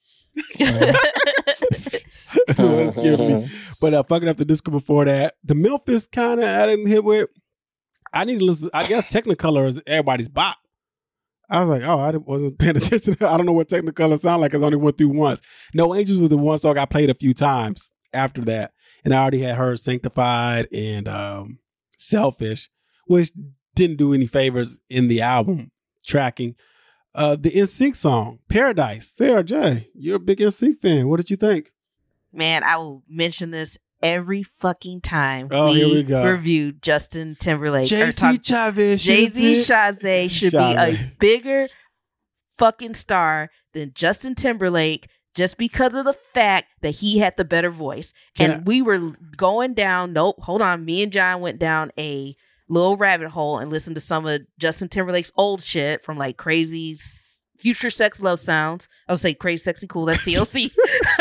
S1: That's what it's giving me. But Fucking Up the Disco before that. The Memphis kind of I didn't hit with. I need to listen. I guess Technicolor is everybody's bop. I was like, oh, I wasn't paying attention. I don't know what Technicolor sound like. I only went through once. No Angels was the one song I played a few times after that. And I already had heard Sanctified and Selfish, which didn't do any favors in the album tracking. The NSYNC song, Paradise. Sarah J, you're a big NSYNC fan. What did you think?
S3: Man, I will mention this every fucking time
S1: here we go.
S3: review Justin Timberlake.
S1: Jay-Z Chavez.
S3: Jay-Z Chazé should be a bigger fucking star than Justin Timberlake just because of the fact that he had the better voice. We were going down, me and John went down a little rabbit hole and listened to some of Justin Timberlake's old shit from like Crazy Future Sex Love Sounds. I would say Crazy Sexy Cool, that's TLC.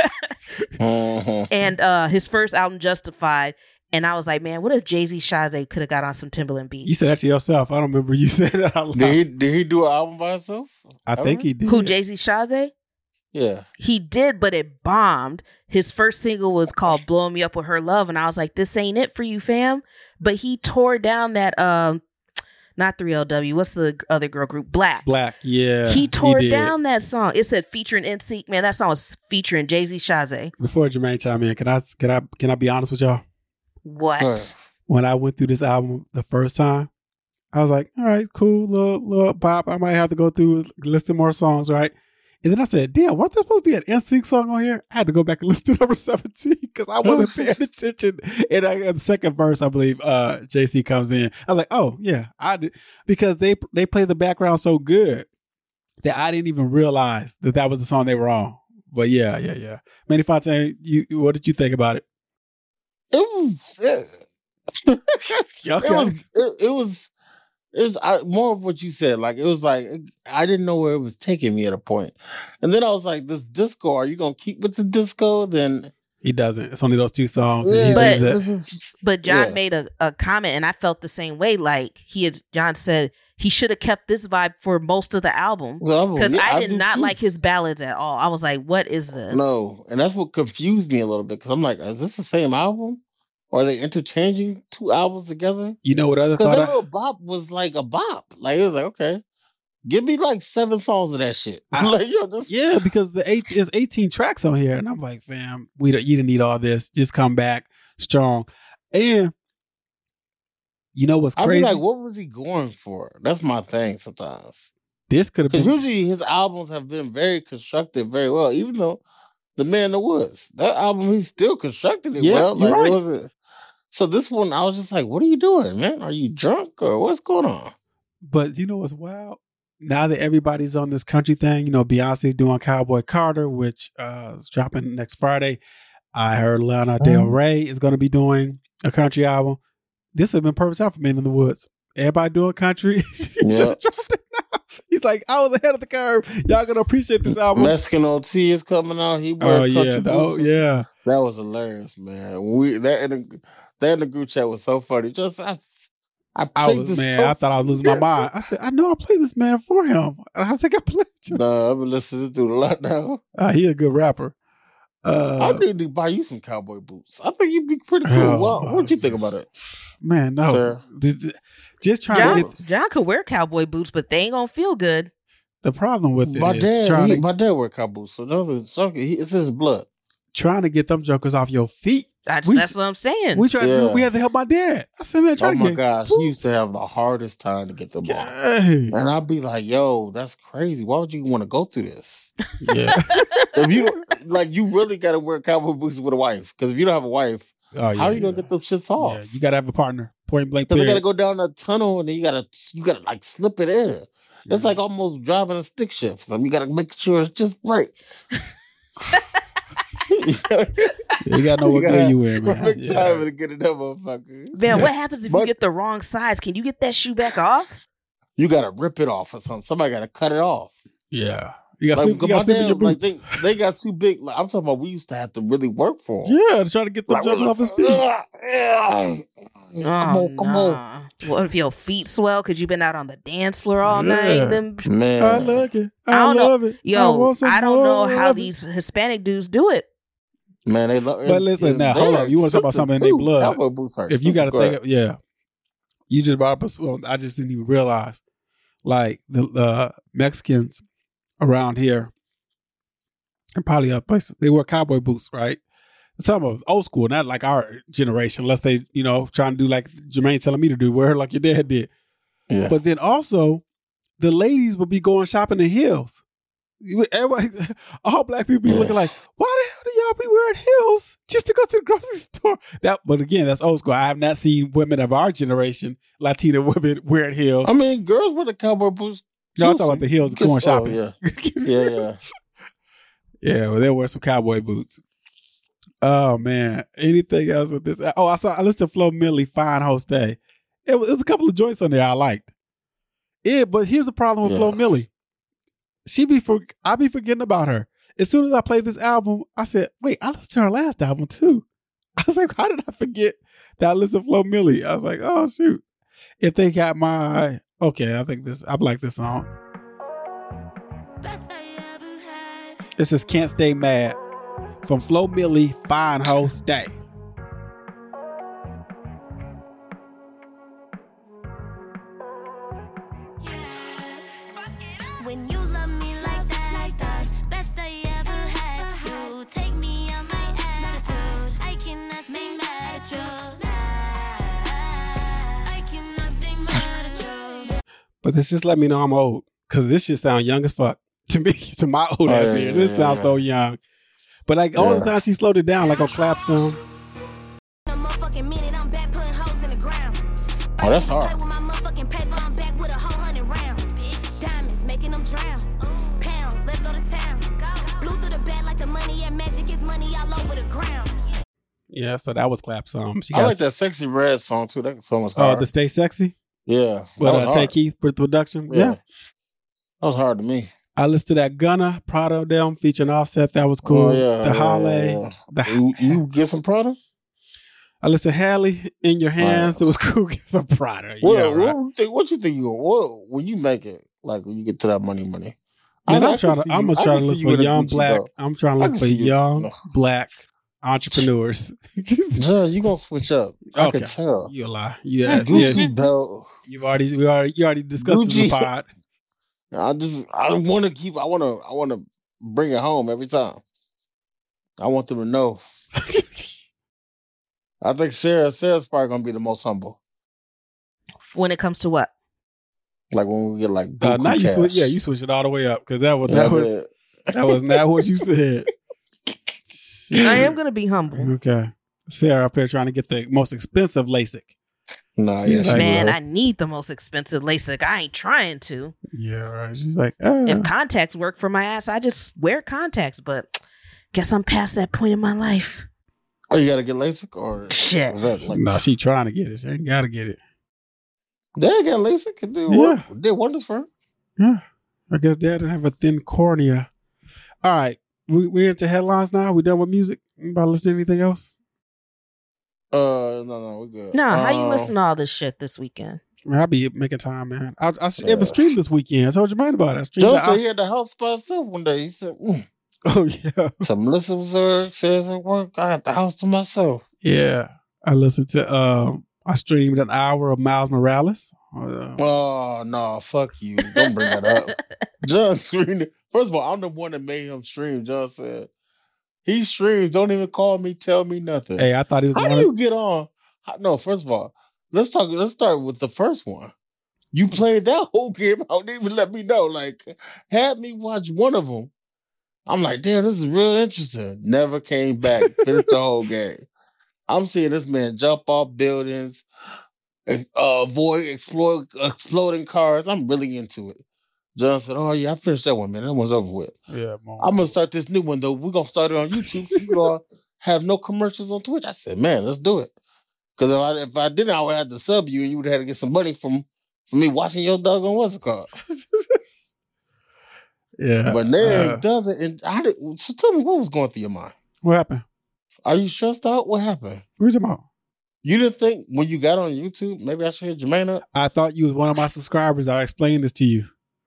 S3: And his first album, Justified. And I was like, man, what if Jay-Z Chazé could have got on some Timberland beats?
S1: You said that to yourself. I don't remember you saying that out loud.
S2: Did he do an album by himself?
S1: I think he did.
S3: Who, Jay-Z Chazé?
S2: Yeah.
S3: He did, but it bombed. His first single was called Blowing Me Up With Her Love. And I was like, this ain't it for you, fam. But he tore down that, not 3LW. What's the other girl group? Black.
S1: Yeah.
S3: He tore down that song. It said featuring NSYNC. Man, that song was featuring Jay-Z Chazé.
S1: Before Jermaine chime in, can I be honest with y'all?
S3: What?
S1: When I went through this album the first time, I was like, all right, cool, little pop. I might have to go through listen more songs, right? And then I said, damn, wasn't there supposed to be an NSYNC song on here? I had to go back and listen to number 17 because I wasn't paying attention. And in the second verse, I believe JC comes in. I was like, oh, yeah, I did. Because they play the background so good that I didn't even realize that was the song they were on. But yeah. Manny Fontaine, what did you think about it?
S2: It was more of what you said. Like, it was like, I didn't know where it was taking me at a point. And then I was like, this disco, are you going to keep with the disco? Then
S1: he doesn't. It's only those two songs.
S2: Yeah,
S3: but John made a comment, and I felt the same way. Like, John said he should have kept this vibe for most of the album. Because I did not like his ballads at all. I was like, what is this?
S2: No. And that's what confused me a little bit. Because I'm like, is this the same album? Or are they interchanging two albums together?
S1: You know what other thought?
S2: Because that little bop was like a bop. Like, it was like, okay, give me like 7 songs of that shit.
S1: Yeah, because there's 18 tracks on here. And I'm like, fam, you didn't need all this. Just come back strong. And you know what's crazy?
S2: I be like, what was he going for? That's my thing sometimes.
S1: This could have been.
S2: Because usually his albums have been very constructed very well, even though The Man in the Woods, that album, he still constructed it well. Like,
S1: right.
S2: It wasn't. So this one, I was just like, what are you doing, man? Are you drunk or what's going on?
S1: But you know what's wild? Now that everybody's on this country thing, you know, Beyonce doing Cowboy Carter, which is dropping next Friday. I heard Lana Del Rey is going to be doing a country album. This would have been perfect time for Man in the Woods. Everybody doing country.
S2: Yeah.
S1: He's like, I was ahead of the curve. Y'all going to appreciate this album.
S2: Mexican OT is coming out. He wears country boots.
S1: Yeah.
S2: That was hilarious, man. That in the group chat was so funny. I
S1: thought I was losing my mind. I said, I know I played this man for him. I think I played you.
S2: No, I've been listening to it a lot now.
S1: He a good rapper.
S2: I need to buy you some cowboy boots. I think you'd be pretty cool. What'd you think about it?
S1: Man, no.
S2: Sir.
S1: Just trying to get...
S3: John could wear cowboy boots, but they ain't gonna feel good.
S1: The problem with it
S2: my
S1: is
S2: dad wear cowboy boots, so it's his blood.
S1: Trying to get them jokers off your feet.
S3: That's what I'm saying.
S1: We had to help my dad. I said, man,
S2: oh my gosh, he used to have the hardest time to get them off. And I'd be like, yo, that's crazy. Why would you want to go through this?
S1: Yeah.
S2: If you you really got to wear cowboy boots with a wife. Because if you don't have a wife, how are you gonna get them shits off?
S1: Yeah, you gotta have a partner. Point blank.
S2: Because they gotta go down a tunnel and then you gotta like slip it in. It's like almost driving a stick shift. So you gotta make sure it's just right.
S1: You gotta know what gear you in, man.
S2: Perfect time to get it that motherfucker.
S3: Man, what happens if you get the wrong size? Can you get that shoe back off?
S2: You gotta rip it off or something. Somebody gotta cut it off.
S1: Yeah. You got to sleep in your boots.
S2: They got too big. Like, I'm talking about we used to have to really work for them.
S1: Yeah, to try to get them jumping off his feet.
S2: Come on.
S3: What if your feet swell because you've been out on the dance floor all night? Then,
S2: Man,
S1: I like it.
S3: I
S1: I
S3: don't know.
S1: love it.
S3: yo, I don't know how
S1: these.
S3: these Hispanic dudes do it.
S2: man, they love.
S1: But listen, now, hold up. You want to talk about something in their blood?
S2: Cowboy boots are
S1: If you got to
S2: expensive.
S1: think, you just brought up. Well, I just didn't even realize, like the Mexicans around here, and probably other places, they wear cowboy boots, right? Some of them old school, not like our generation, unless they, trying to do like Jermaine telling me to do, wear like your dad did.
S2: Yeah.
S1: But then also, the ladies would be going shopping in heels. Everybody, all black people be looking like, why the hell do y'all be wearing heels just to go to the grocery store? But again, that's old school. I have not seen women of our generation, Latina women, wearing heels.
S2: I mean, girls with the cowboy boots.
S1: No, I'm talking about the heels going shopping.
S2: Oh, yeah.
S1: Yeah, well, they'll wear some cowboy boots. Oh man, anything else with this? Oh, I listened to Flo Milli, Fine Host Day. It was a couple of joints on there I liked. Yeah, but here's the problem with Flo Milli. I be forgetting about her. As soon as I played this album, I said, wait, I listened to her last album too. I was like, how did I forget that I listened to Flo Milli? I was like, oh shoot. If they got I like this song. This is Can't Stay Mad from Flo Milli, Fine Host Day.
S7: When you love me like that, best I ever had. You take me on my attitude. I cannot stay mad at you. I cannot stay mad at you.
S1: But this just let me know I'm old, because this shit sound young as fuck to me, to my old ass ears. This sounds so young. But like all the time she slowed it down, like on Clap Some.
S2: Oh, that's hard.
S1: Yeah, so that was Clap Some.
S2: I like that Sexy Red song too. That song was hard.
S1: The Stay Sexy?
S2: Yeah.
S1: With Tay Keith production? Yeah.
S2: That was hard to me.
S1: I listened to that Gunna, Prado Them featuring Offset. That was cool.
S2: Oh, yeah,
S1: the Halle.
S2: You get some Prado?
S1: I listened to Halle, In Your Hands. It was cool. Get some Prado.
S2: What you think when you make it, like when you get to that money?
S1: Man, I'm trying to look for young black. I'm trying to look for young black entrepreneurs.
S2: John, you gonna switch up? I can tell.
S1: You a lie. Yeah,
S2: Gucci belt.
S1: You already discussed this in the pod.
S2: I want to bring it home every time. I want them to know. I think Sarah's probably gonna be the most humble.
S3: When it comes to what?
S2: Like when we get like
S1: now you switch. Yeah, you switch it all the way up because that was not what you said.
S3: I am gonna be humble.
S1: Okay, Sarah up here trying to get the most expensive LASIK.
S2: Nah,
S3: man, I need the most expensive LASIK. I ain't trying to.
S1: Yeah, right. She's like,
S3: if contacts work for my ass, I just wear contacts. But guess I'm past that point in my life.
S2: Oh, you gotta get LASIK or
S3: shit?
S1: No, she trying to get it. She ain't gotta get it.
S2: Dad got LASIK. Could did wonders for her.
S1: Yeah, I guess Dad didn't have a thin cornea. All right, we into headlines now. We done with music. About to listen to anything else?
S2: No, we're good.
S3: No, how you listen to all this shit this weekend?
S1: I'll be making time, man. I have a stream this weekend. I told your man about it.
S2: Joe said he had the house by himself one day. He said,
S1: "Oh yeah."
S2: So Melissa was says at work. I had the house to myself.
S1: Yeah, I listened to. I streamed an hour of Miles Morales.
S2: Oh no! Fuck you! Don't bring that up. John streamed it. First of all, I'm the one that made him stream. John said he streams. Don't even call me. Tell me nothing.
S1: Hey, I thought he was.
S2: How do you get on? No, first of all, let's start with the first one. You played that whole game. I didn't even let me know. Like, had me watch one of them. I'm like, damn, this is real interesting. Never came back. Finished the whole game. I'm seeing this man jump off buildings, avoid exploding cars. I'm really into it. John said, oh yeah, I finished that one, man. That one's over with.
S1: Yeah, Mom.
S2: I'm going to start this new one, though. We're going to start it on YouTube. So you're going to have no commercials on Twitch. I said, man, let's do it. Because if I didn't, I would have to sub you and you would have to get some money from me watching your doggone what's it called.
S1: Yeah.
S2: But then he does it. So tell me, what was going through your mind?
S1: What happened?
S2: Are you stressed out? What happened?
S1: What are you talking about?
S2: You didn't think when you got on YouTube, maybe I should hit Jermaine up?
S1: I thought you was one of my subscribers. I explained this to you.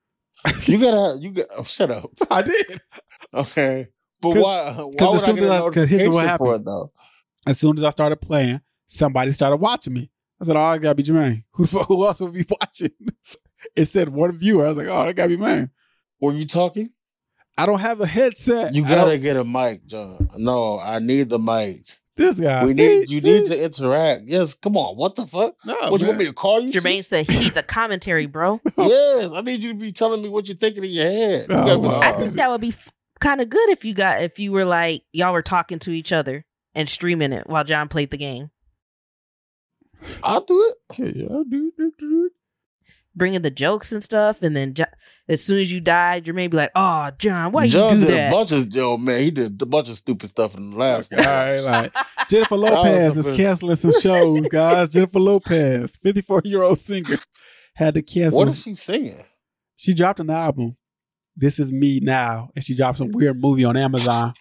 S2: Shut up.
S1: I did.
S2: Okay. But why would
S1: as
S2: I
S1: soon
S2: get a
S1: as here's what
S2: notification
S1: happened.
S2: for it, though?
S1: As soon as I started playing, somebody started watching me. I said, "Oh, I gotta be Jermaine. Who else would be watching?" It said one viewer. I was like, "Oh, that gotta be mine."
S2: Were you talking?
S1: I don't have a headset.
S2: You gotta get a mic, John. No, I need the mic.
S1: This guy.
S2: You need to interact. Yes, come on. What the fuck?
S1: No,
S2: What, you want me to call you?
S3: Jermaine said he need the commentary, bro.
S2: Yes, I need you to be telling me what you're thinking in your head. You gotta be like,
S3: I think that would be kind of good if you were like y'all were talking to each other and streaming it while John played the game.
S2: I'll do it.
S1: Yeah, I'll do it.
S3: Bringing the jokes and stuff, and then as soon as you die, Jermaine be like, "Oh, John, why
S2: John
S3: you do
S2: did
S3: that?"
S2: he did a bunch of stupid stuff in the last
S1: All right, like Jennifer Lopez is canceling some shows, guys. Jennifer Lopez, 54-year-old singer, had to cancel.
S2: What is she singing?
S1: She dropped an album, This Is Me Now, and she dropped some weird movie on Amazon.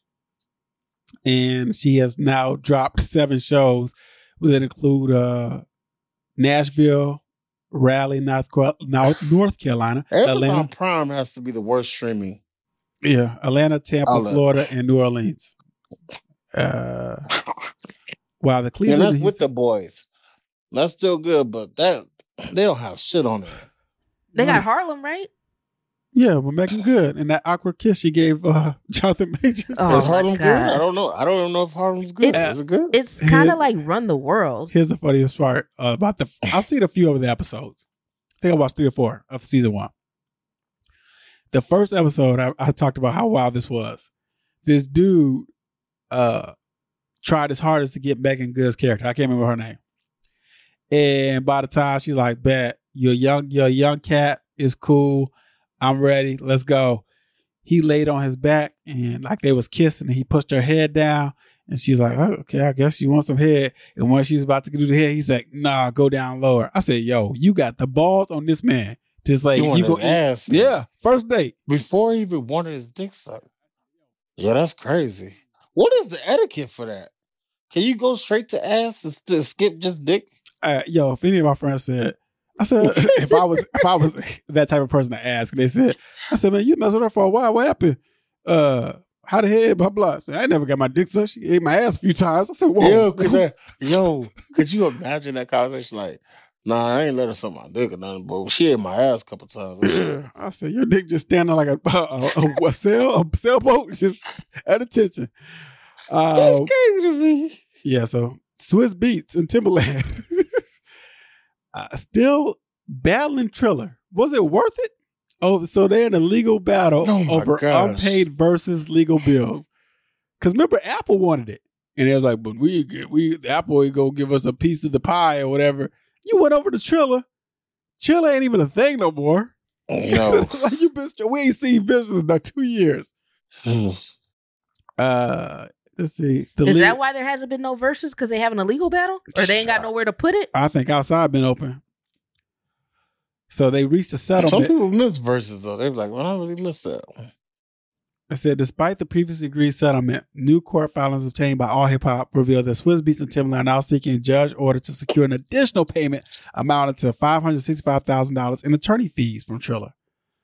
S1: And she has now dropped 7 shows that include Nashville, Raleigh, North Carolina,
S2: Amazon
S1: Atlanta.
S2: Prime has to be the worst streaming.
S1: Yeah, Atlanta, Tampa,
S2: Outlet.
S1: Florida, and New Orleans. While the
S2: And
S1: Cleveland,
S2: that's with the boys. That's still good, but they don't have shit on it.
S3: They got Harlem, right?
S1: yeah, we're making good. And that awkward kiss she gave Jonathan Majors.
S3: Oh,
S2: Is
S3: my
S2: Harlem good?
S3: God.
S2: I don't know. I don't even know if Harlem's good.
S3: It's-
S2: Is it good?
S3: It's kind of like Run the World.
S1: Here's the funniest part about I've seen a few of the episodes. I think I watched 3 or 4 of season 1. The first episode, I talked about how wild this was. This dude tried his hardest to get Megan Good's character. I can't remember her name. And by the time she's like, "Bet your young cat is cool. I'm ready. Let's go." He laid on his back and like they was kissing, and he pushed her head down. And she's like, "Oh, okay, I guess you want some head." And when she's about to do the head, he's like, "Nah, go down lower." I said, "Yo, you got the balls on this man to say
S2: You want
S1: you go
S2: his ass.
S1: Yeah, first date.
S2: Before he even wanted his dick sucked. Yeah, that's crazy. What is the etiquette for that? Can you go straight to ass and skip just dick?
S1: Yo, if any of my friends said, I said, if I was that type of person to ask, they said, I said, "Man, you messed with her for a while. What happened? How the head, blah, blah." I never got my dick sucked. She ate my ass a few times. I said, "Whoa."
S2: Could you imagine that conversation? Like, nah, I ain't let her suck my dick or nothing, but she ate my ass a couple times.
S1: I said, "Your dick just standing like a sailboat, just at attention."
S2: That's crazy to me.
S1: Yeah, so Swiss Beats and Timberland still battling Triller. Was it worth it? Oh, so they're in a legal battle
S2: Oh my
S1: over
S2: gosh.
S1: unpaid versus legal bills. Because remember, Apple wanted it, and it was like, "But Apple ain't gonna give us a piece of the pie or whatever." You went over to Triller. Triller ain't even a thing no more.
S2: No.
S1: Like we ain't seen business in like 2 years. Let's see.
S3: Is that why there hasn't been no verses? Because they having a legal battle, or they ain't got nowhere to put it?
S1: I think outside been open. So they reached a settlement.
S2: Some people miss verses though. They be like, "Well, I really missed that."
S1: It said, despite the previously agreed settlement, new court filings obtained by All Hip Hop revealed that Swizz Beatz and Timberland are now seeking a judge order to secure an additional payment amounting to $565,000 in attorney fees from Triller.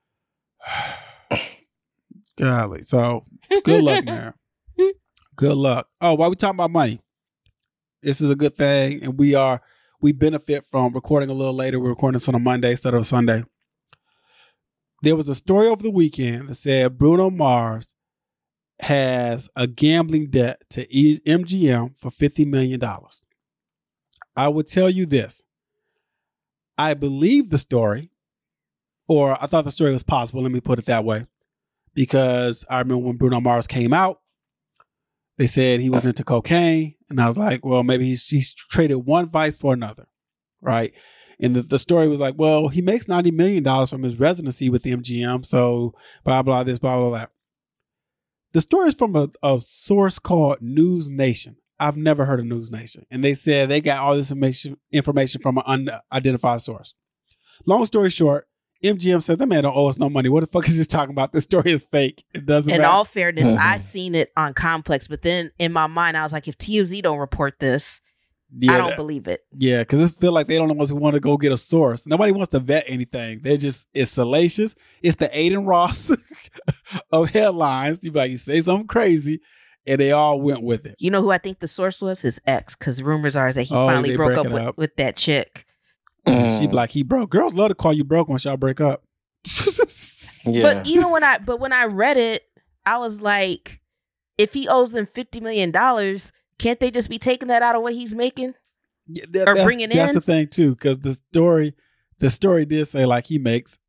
S1: Golly. So, good luck, man. Good luck. Oh, while we talking about money, this is a good thing, and we benefit from recording a little later. We're recording this on a Monday instead of a Sunday. There was a story over the weekend that said Bruno Mars has a gambling debt to MGM for $50 million. I will tell you this. I believe the story, or I thought the story was possible. Let me put it that way. Because I remember when Bruno Mars came out, they said he was into cocaine. And I was like, well, maybe he's traded one vice for another. Right. And the story was like, well, he makes $90 million from his residency with the MGM. So blah, blah, this, blah, blah, blah. The story is from a source called News Nation. I've never heard of News Nation. And they said they got all this information from an unidentified source. Long story short, MGM said, "That man don't owe us no money. What the fuck is he talking about? This story is fake. It doesn't matter."
S3: In all fairness, I seen it on Complex, but then in my mind, I was like, if TMZ don't report this,
S1: Yeah,
S3: I don't believe it.
S1: Yeah, because it feel like they don't know who want to go get a source. Nobody wants to vet anything. It's salacious. It's the Aiden Ross of headlines. You say something crazy, and they all went with it.
S3: You know who I think the source was? His ex, because rumors are that he
S1: Oh,
S3: finally
S1: they
S3: broke
S1: breaking
S3: up
S1: up.
S3: with that chick.
S1: She be like, he broke. Girls love to call you broke once y'all break up.
S2: Yeah.
S3: But even when I read it, I was like, if he owes them $50 million, can't they just be taking that out of what he's making?
S1: Yeah,
S3: Or bringing
S1: that's
S3: in?
S1: the thing too, because the story did say like he makes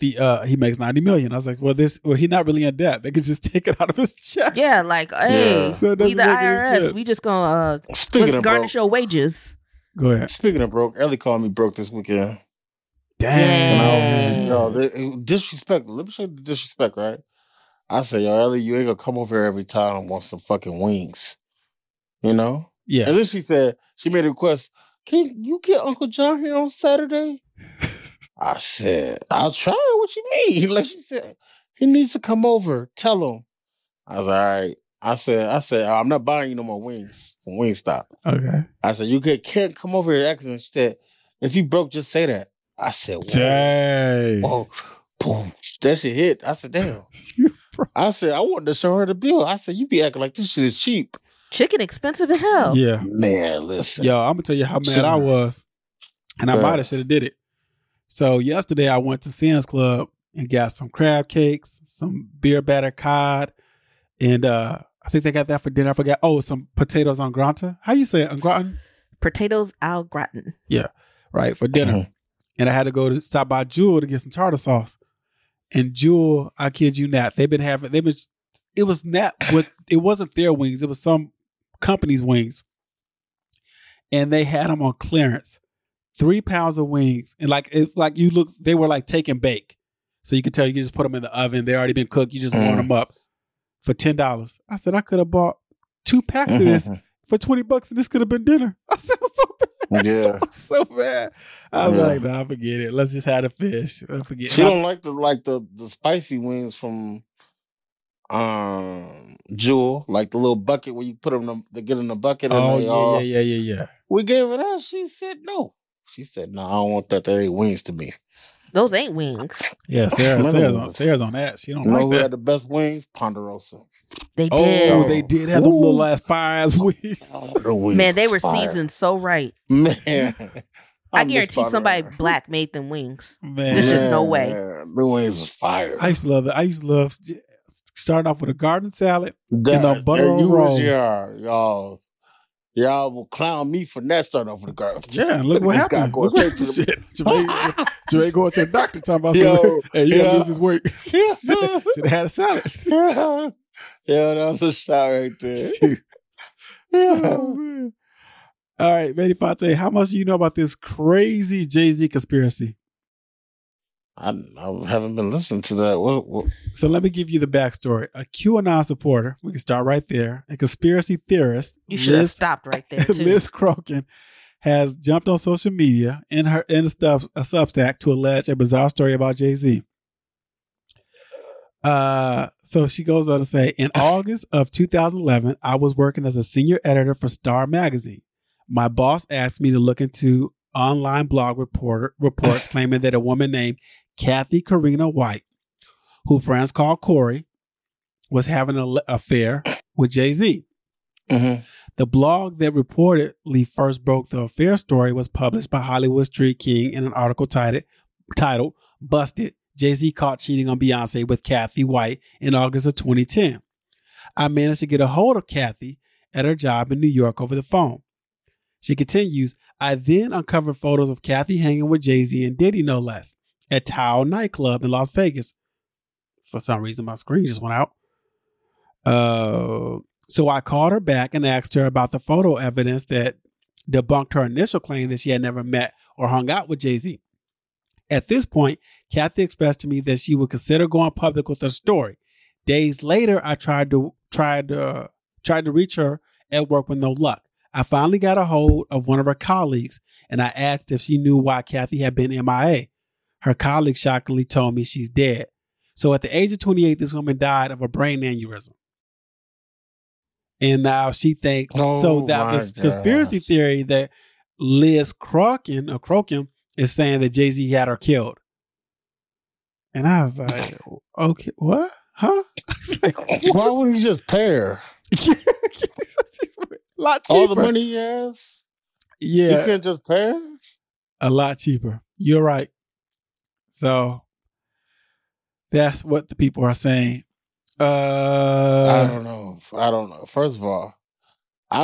S1: 90 million. I was like, well, he's not really in debt. They could just take it out of his check.
S3: Yeah, like, hey,
S1: So it
S3: we
S1: doesn't
S3: the
S1: make any
S3: IRS.
S1: sense.
S3: We just gonna
S2: Speaking of
S3: garnish
S2: broke,
S3: your wages.
S1: Go ahead.
S2: speaking of broke, Ellie called me broke this weekend.
S1: Damn.
S2: Disrespect. Let me show you the disrespect, right? I say, yo, Ellie, you ain't gonna come over here every time and want some fucking wings. You know?
S1: Yeah.
S2: And then she made a request, can you get Uncle John here on Saturday? I said, I'll try. What you mean? Like she said, he needs to come over. Tell him. I was all right. I said, I'm not buying you no more wings from Wingstop.
S1: Okay.
S2: I said, you can't come over here acting. She said, if you broke, just say that. I said, whoa.
S1: Dang.
S2: Whoa. Boom. That shit hit. I said, damn. I said, I wanted to show her the bill. I said, you be acting like this shit is cheap.
S3: Chicken expensive as hell.
S1: Yeah.
S2: Man, listen.
S1: Yo, I'm gonna tell you how mad I was, and I
S2: Yeah.
S1: might have should have did it. So yesterday I went to Sam's Club and got some crab cakes, some beer batter cod, and I think they got that for dinner. I forgot. Oh, some potatoes en gratin. How you say it? En gratin?
S3: Potatoes au gratin.
S1: Yeah, right, for dinner. And I had to go to stop by Jewel to get some tartar sauce. And Jewel, I kid you not, it wasn't their wings, it was some company's wings. And they had them on clearance. 3 pounds of wings. And they were like take and bake. So you could tell you could just put them in the oven. They already been cooked. You just warm them up for $10. I said, I could have bought 2 packs of this for $20 and this could have been dinner. I said, it was so bad.
S2: Yeah.
S1: So bad. I was like, nah, forget it. Let's just have the fish. Forget
S2: She
S1: it.
S2: don't like the spicy wings from Jewel, like the little bucket where you put them to get in the bucket.
S1: Oh, yeah.
S2: We gave it her. She said no. She said no. I don't want that. That ain't wings to me.
S3: Those ain't wings.
S1: Yeah, Sarah's on that. She don't
S2: You know
S1: like
S2: who
S1: that.
S2: had the best wings? Ponderosa.
S3: They
S1: Oh,
S3: did.
S1: they did have them little ass fire ass wings.
S2: The wings
S3: Man, they were
S2: fire.
S3: seasoned so right.
S2: Man,
S3: I guarantee somebody
S2: Ponderosa.
S3: black made them wings.
S1: Man,
S3: There's just no way.
S2: Man, the wings was fire.
S1: I used to love that. I used to love starting off with a garden salad and a butter on
S2: you
S1: rolls.
S2: Y'all will clown me for that starting off with the garden.
S1: Yeah, look what
S2: This guy
S1: happened.
S2: going
S1: Look
S2: straight to the-
S1: Shit. Jermaine going to the doctor talking about
S2: Yo,
S1: something. Hey, you gotta
S2: yeah.
S1: lose this weight. Should have had a salad.
S2: Yeah, that was a shot right there.
S1: Oh, man. All right, Manny Fonte, how much do you know about this crazy Jay-Z conspiracy?
S2: I haven't been listening to that. What?
S1: So let me give you the backstory. A QAnon supporter, we can start right there, a conspiracy theorist,
S3: You should have stopped right there too.
S1: Liz Crokin, has jumped on social media in a Substack to allege a bizarre story about Jay-Z. So she goes on to say, in August of 2011, I was working as a senior editor for Star Magazine. My boss asked me to look into online blog reports claiming that a woman named Kathy Karina White, who friends call Corey, was having an affair with Jay-Z.
S2: Mm-hmm.
S1: The blog that reportedly first broke the affair story was published by Hollywood Street King in an article titled Busted, Jay-Z Caught Cheating on Beyonce with Kathy White in August of 2010. I managed to get a hold of Kathy at her job in New York over the phone. She continues, I then uncovered photos of Kathy hanging with Jay-Z and Diddy, no less, at Tao nightclub in Las Vegas. For some reason, my screen just went out. So I called her back and asked her about the photo evidence that debunked her initial claim that she had never met or hung out with Jay-Z. At this point, Kathy expressed to me that she would consider going public with her story. Days later, I tried to reach her at work with no luck. I finally got a hold of one of her colleagues, and I asked if she knew why Kathy had been MIA. Her colleague shockingly told me she's dead. So at the age of 28, this woman died of a brain aneurysm. And now she thinks, so that this conspiracy theory that Liz Crokin is saying that Jay-Z had her killed. And I was like, okay, what? Huh? Like,
S2: why wouldn't he just pay her?
S1: Lot cheaper.
S2: All the money he has?
S1: Yeah.
S2: He can't just pay her?
S1: A lot cheaper. You're right. So that's what the people are saying.
S2: I don't know. First of all, I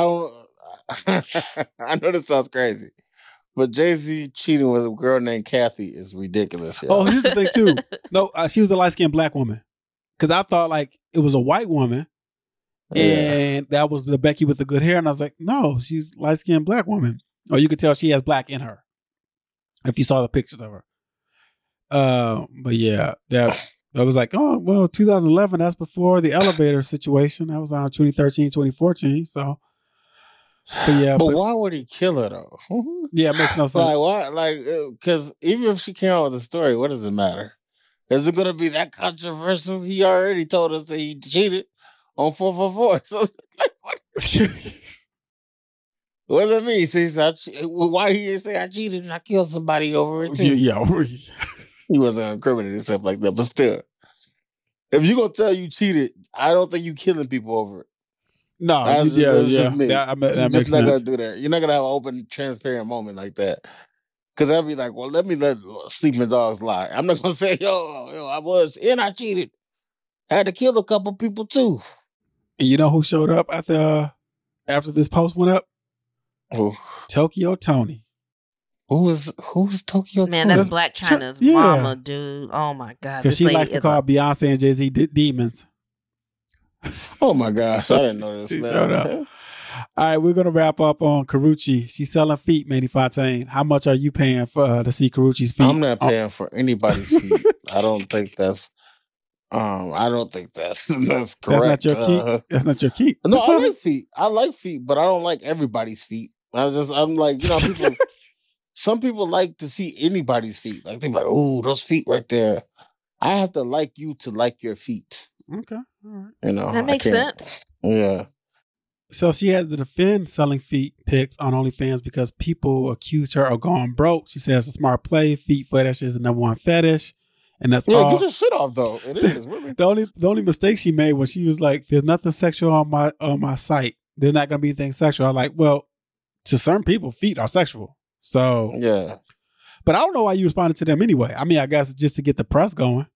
S2: know this sounds crazy, but Jay-Z cheating with a girl named Kathy is ridiculous. Yeah.
S1: Oh, here's the thing too. No, she was a light-skinned black woman. Because I thought like it was a white woman, and that was the Becky with the good hair, and I was like, no, she's a light-skinned black woman. Or you could tell she has black in her if you saw the pictures of her. But yeah, that was like, oh well, 2011. That's before the elevator situation. That was on 2013, 2014. So. But yeah,
S2: but why would he kill her though?
S1: Yeah, it makes no sense.
S2: Like why? Like because even if she came out with a story, what does it matter? Is it going to be that controversial? He already told us that he cheated on 444. So like, what? What does that mean? See, why he didn't say I cheated and I killed somebody over it too?
S1: Yeah,
S2: he wasn't incriminating stuff like that, but still, if you gonna tell you cheated, I don't think you killing people over it.
S1: No,
S2: that's just me.
S1: That
S2: You're just not
S1: sense.
S2: gonna do that. You're not gonna have an open, transparent moment like that. Because I'd be like, well, let me let sleeping dogs lie. I'm not gonna say, yo, I was and I cheated. I had to kill a couple people too.
S1: And you know who showed up after this post went up?
S2: Who?
S1: Tokyo Tony.
S2: Who's Tokyo
S3: Man,
S2: Tony?
S3: that's Black China's
S1: Yeah.
S3: mama, dude. Oh my God.
S1: Because
S3: This
S1: she
S3: lady
S1: likes to
S3: is
S1: call Beyonce and Jay-Z demons.
S2: Oh my gosh, I didn't know this,
S1: She
S2: man.
S1: showed up. All right, we're going to wrap up on Karrueche. She's selling feet, Manny Fontaine. How much are you paying for to see Karrueche's feet?
S2: I'm not paying for anybody's feet. I don't think that's that's correct.
S1: That's not your key. That's not your key.
S2: No, I like feet. I like feet, but I don't like everybody's feet. I'm like, people. Some people like to see anybody's feet. Like they're like, oh, those feet right there. I have to like you to like your feet.
S1: Okay, all right.
S3: That makes sense.
S2: Yeah.
S1: So she had to defend selling feet pics on OnlyFans because people accused her of going broke. She says it's a smart play. Feet fetish is the number one fetish. And that's all.
S2: Get your shit off though. It is, really.
S1: The only mistake she made was she was like, there's nothing sexual on my site. There's not gonna be anything sexual. I'm like, well, to certain people, feet are sexual. So
S2: yeah.
S1: But I don't know why you responded to them anyway. I mean, I guess just to get the press going.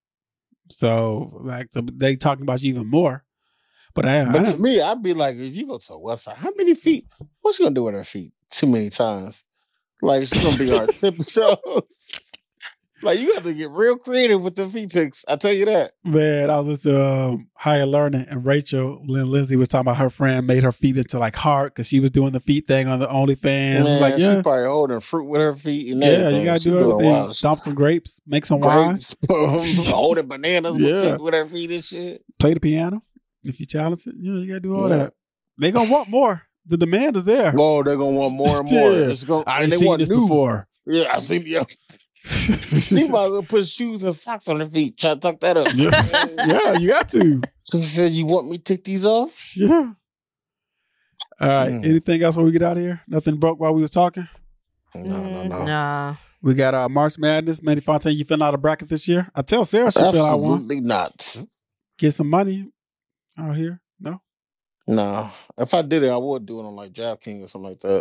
S1: So like they talking about you even more. But
S2: to me, I'd be like, if you go to a website, how many feet? What's she gonna do with her feet? Too many times. Like she's gonna be our tip show. Like you have to get real creative with the feet pics. I tell you that.
S1: Man, I was listening to Higher Learning, and Rachel Lynn Lindsay was talking about her friend made her feet into like heart because she was doing the feet thing on the OnlyFans.
S2: Man,
S1: like, yeah,
S2: she probably holding fruit with her feet and
S1: yeah,
S2: everything.
S1: you gotta
S2: She
S1: do
S2: doing
S1: everything.
S2: wild
S1: Stomp some grapes, make some
S2: grapes,
S1: wine,
S2: holding bananas
S1: Yeah.
S2: with her feet and shit.
S1: play the piano if you're talented. Yeah, you gotta do all that. They gonna want more. The demand is there.
S2: Whoa, they're gonna want more and more.
S1: Yeah.
S2: It's gonna,
S1: I
S2: and
S1: ain't
S2: they
S1: seen
S2: want
S1: this
S2: new.
S1: before.
S2: Yeah, I seen you. She might as well put shoes and socks on her feet. Try to tuck that up.
S1: Yeah, you got to.
S2: She said, "You want me to take these off?"
S1: Yeah. All right. Anything else when we get out of here? Nothing broke while we was talking?
S2: No.
S3: Nah.
S1: We got March Madness. Manny Fontaine, you filling out a bracket this year? I tell Sarah she fill out one.
S2: Absolutely not.
S1: Get some money out here. No?
S2: No. If I did it, I would do it on like DraftKings or something like that.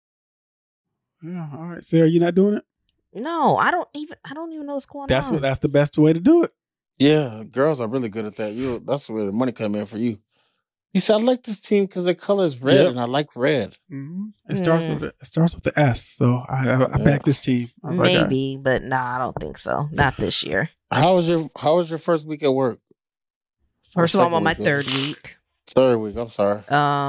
S1: Yeah. All right. Sarah, you not doing it?
S3: No, I don't even know what's going on.
S1: That's the best way to do it.
S2: Yeah, girls are really good at that. That's where the money come in for you. You said I like this team because their color is red, and I like red.
S1: Mm-hmm. It starts with the S. So I back this team. I was
S3: Maybe, but nah, I don't think so. Not this year.
S2: How was your first week at work?
S3: First of all, I'm on my third week.
S2: Third week. I'm sorry.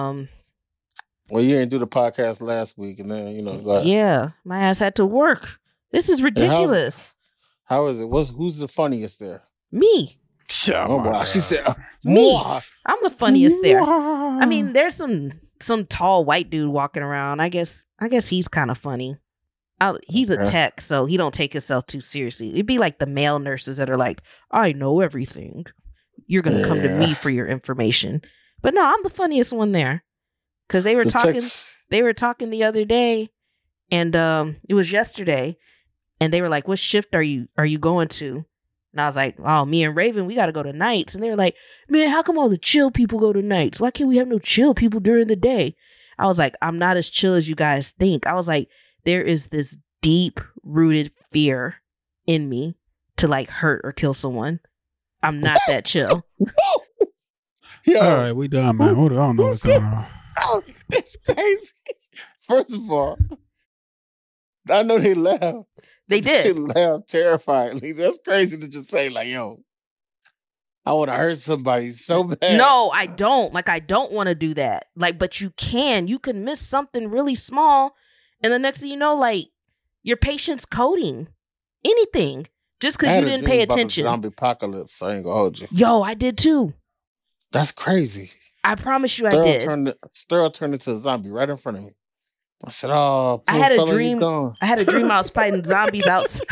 S3: Well,
S2: you didn't do the podcast last week, and then go ahead.
S3: Yeah, my ass had to work. This is ridiculous.
S2: How is it? Who's the funniest there?
S3: Me.
S2: Oh wow, she said,
S3: "Me. I'm the funniest there." I mean, there's some tall white dude walking around. I guess he's kind of funny. He's a tech, so he don't take himself too seriously. It'd be like the male nurses that are like, "I know everything. You're gonna come to me for your information." But no, I'm the funniest one there. Because they were
S2: The
S3: talking.
S2: text-
S3: They were talking the other day, and it was yesterday, and they were like, "What shift are you going to?" And I was like, "Oh, me and Raven, we got to go to nights." And they were like, "Man, how come all the chill people go to nights? Why can't we have no chill people during the day?" I was like, "I'm not as chill as you guys think." I was like, "There is this deep rooted fear in me to like hurt or kill someone. I'm not that chill."
S2: Yo,
S1: All right, we done, man. I don't know what's going on.
S2: oh, that's crazy. First of all, I know they laugh.
S3: They
S2: They
S3: did.
S2: laugh terrifiedly. That's crazy to just say, like, yo, I want to hurt somebody so bad.
S3: No, I don't. Like, I don't want to do that. Like, but you can. You can miss something really small, and the next thing you know, like, your patient's coding anything just
S2: I
S3: because
S2: had
S3: you
S2: a
S3: didn't
S2: dream
S3: pay
S2: about the
S3: attention.
S2: zombie apocalypse. I ain't gonna hold you.
S3: Yo, I did too.
S2: That's crazy.
S3: I promise you, I
S2: Sterl
S3: did.
S2: turned into a zombie right in front of me. I said, "Oh,
S3: I
S2: poor
S3: had a
S2: fella, he's
S3: dream.
S2: gone."
S3: I had a dream I was fighting zombies outside.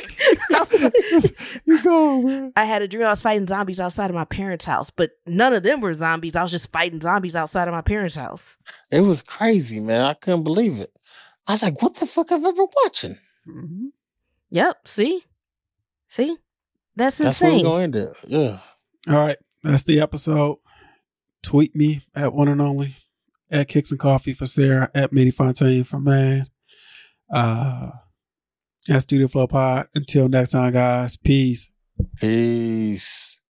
S1: You go, man.
S3: I had a dream I was fighting zombies outside of my parents' house, but none of them were zombies. I was just fighting zombies outside of my parents' house.
S2: It was crazy, man. I couldn't believe it. I was like, "What the fuck have I been watching?"
S1: Mm-hmm.
S3: Yep. See? That's
S2: That's where we're
S3: insane.
S2: gonna end it. Yeah.
S1: All right, that's the episode. Tweet me at one and only at Kicks and Coffee for Sarah, at Mitty Fontaine for Man. At Studio Flow Pod. Until next time, guys. Peace.
S2: Peace.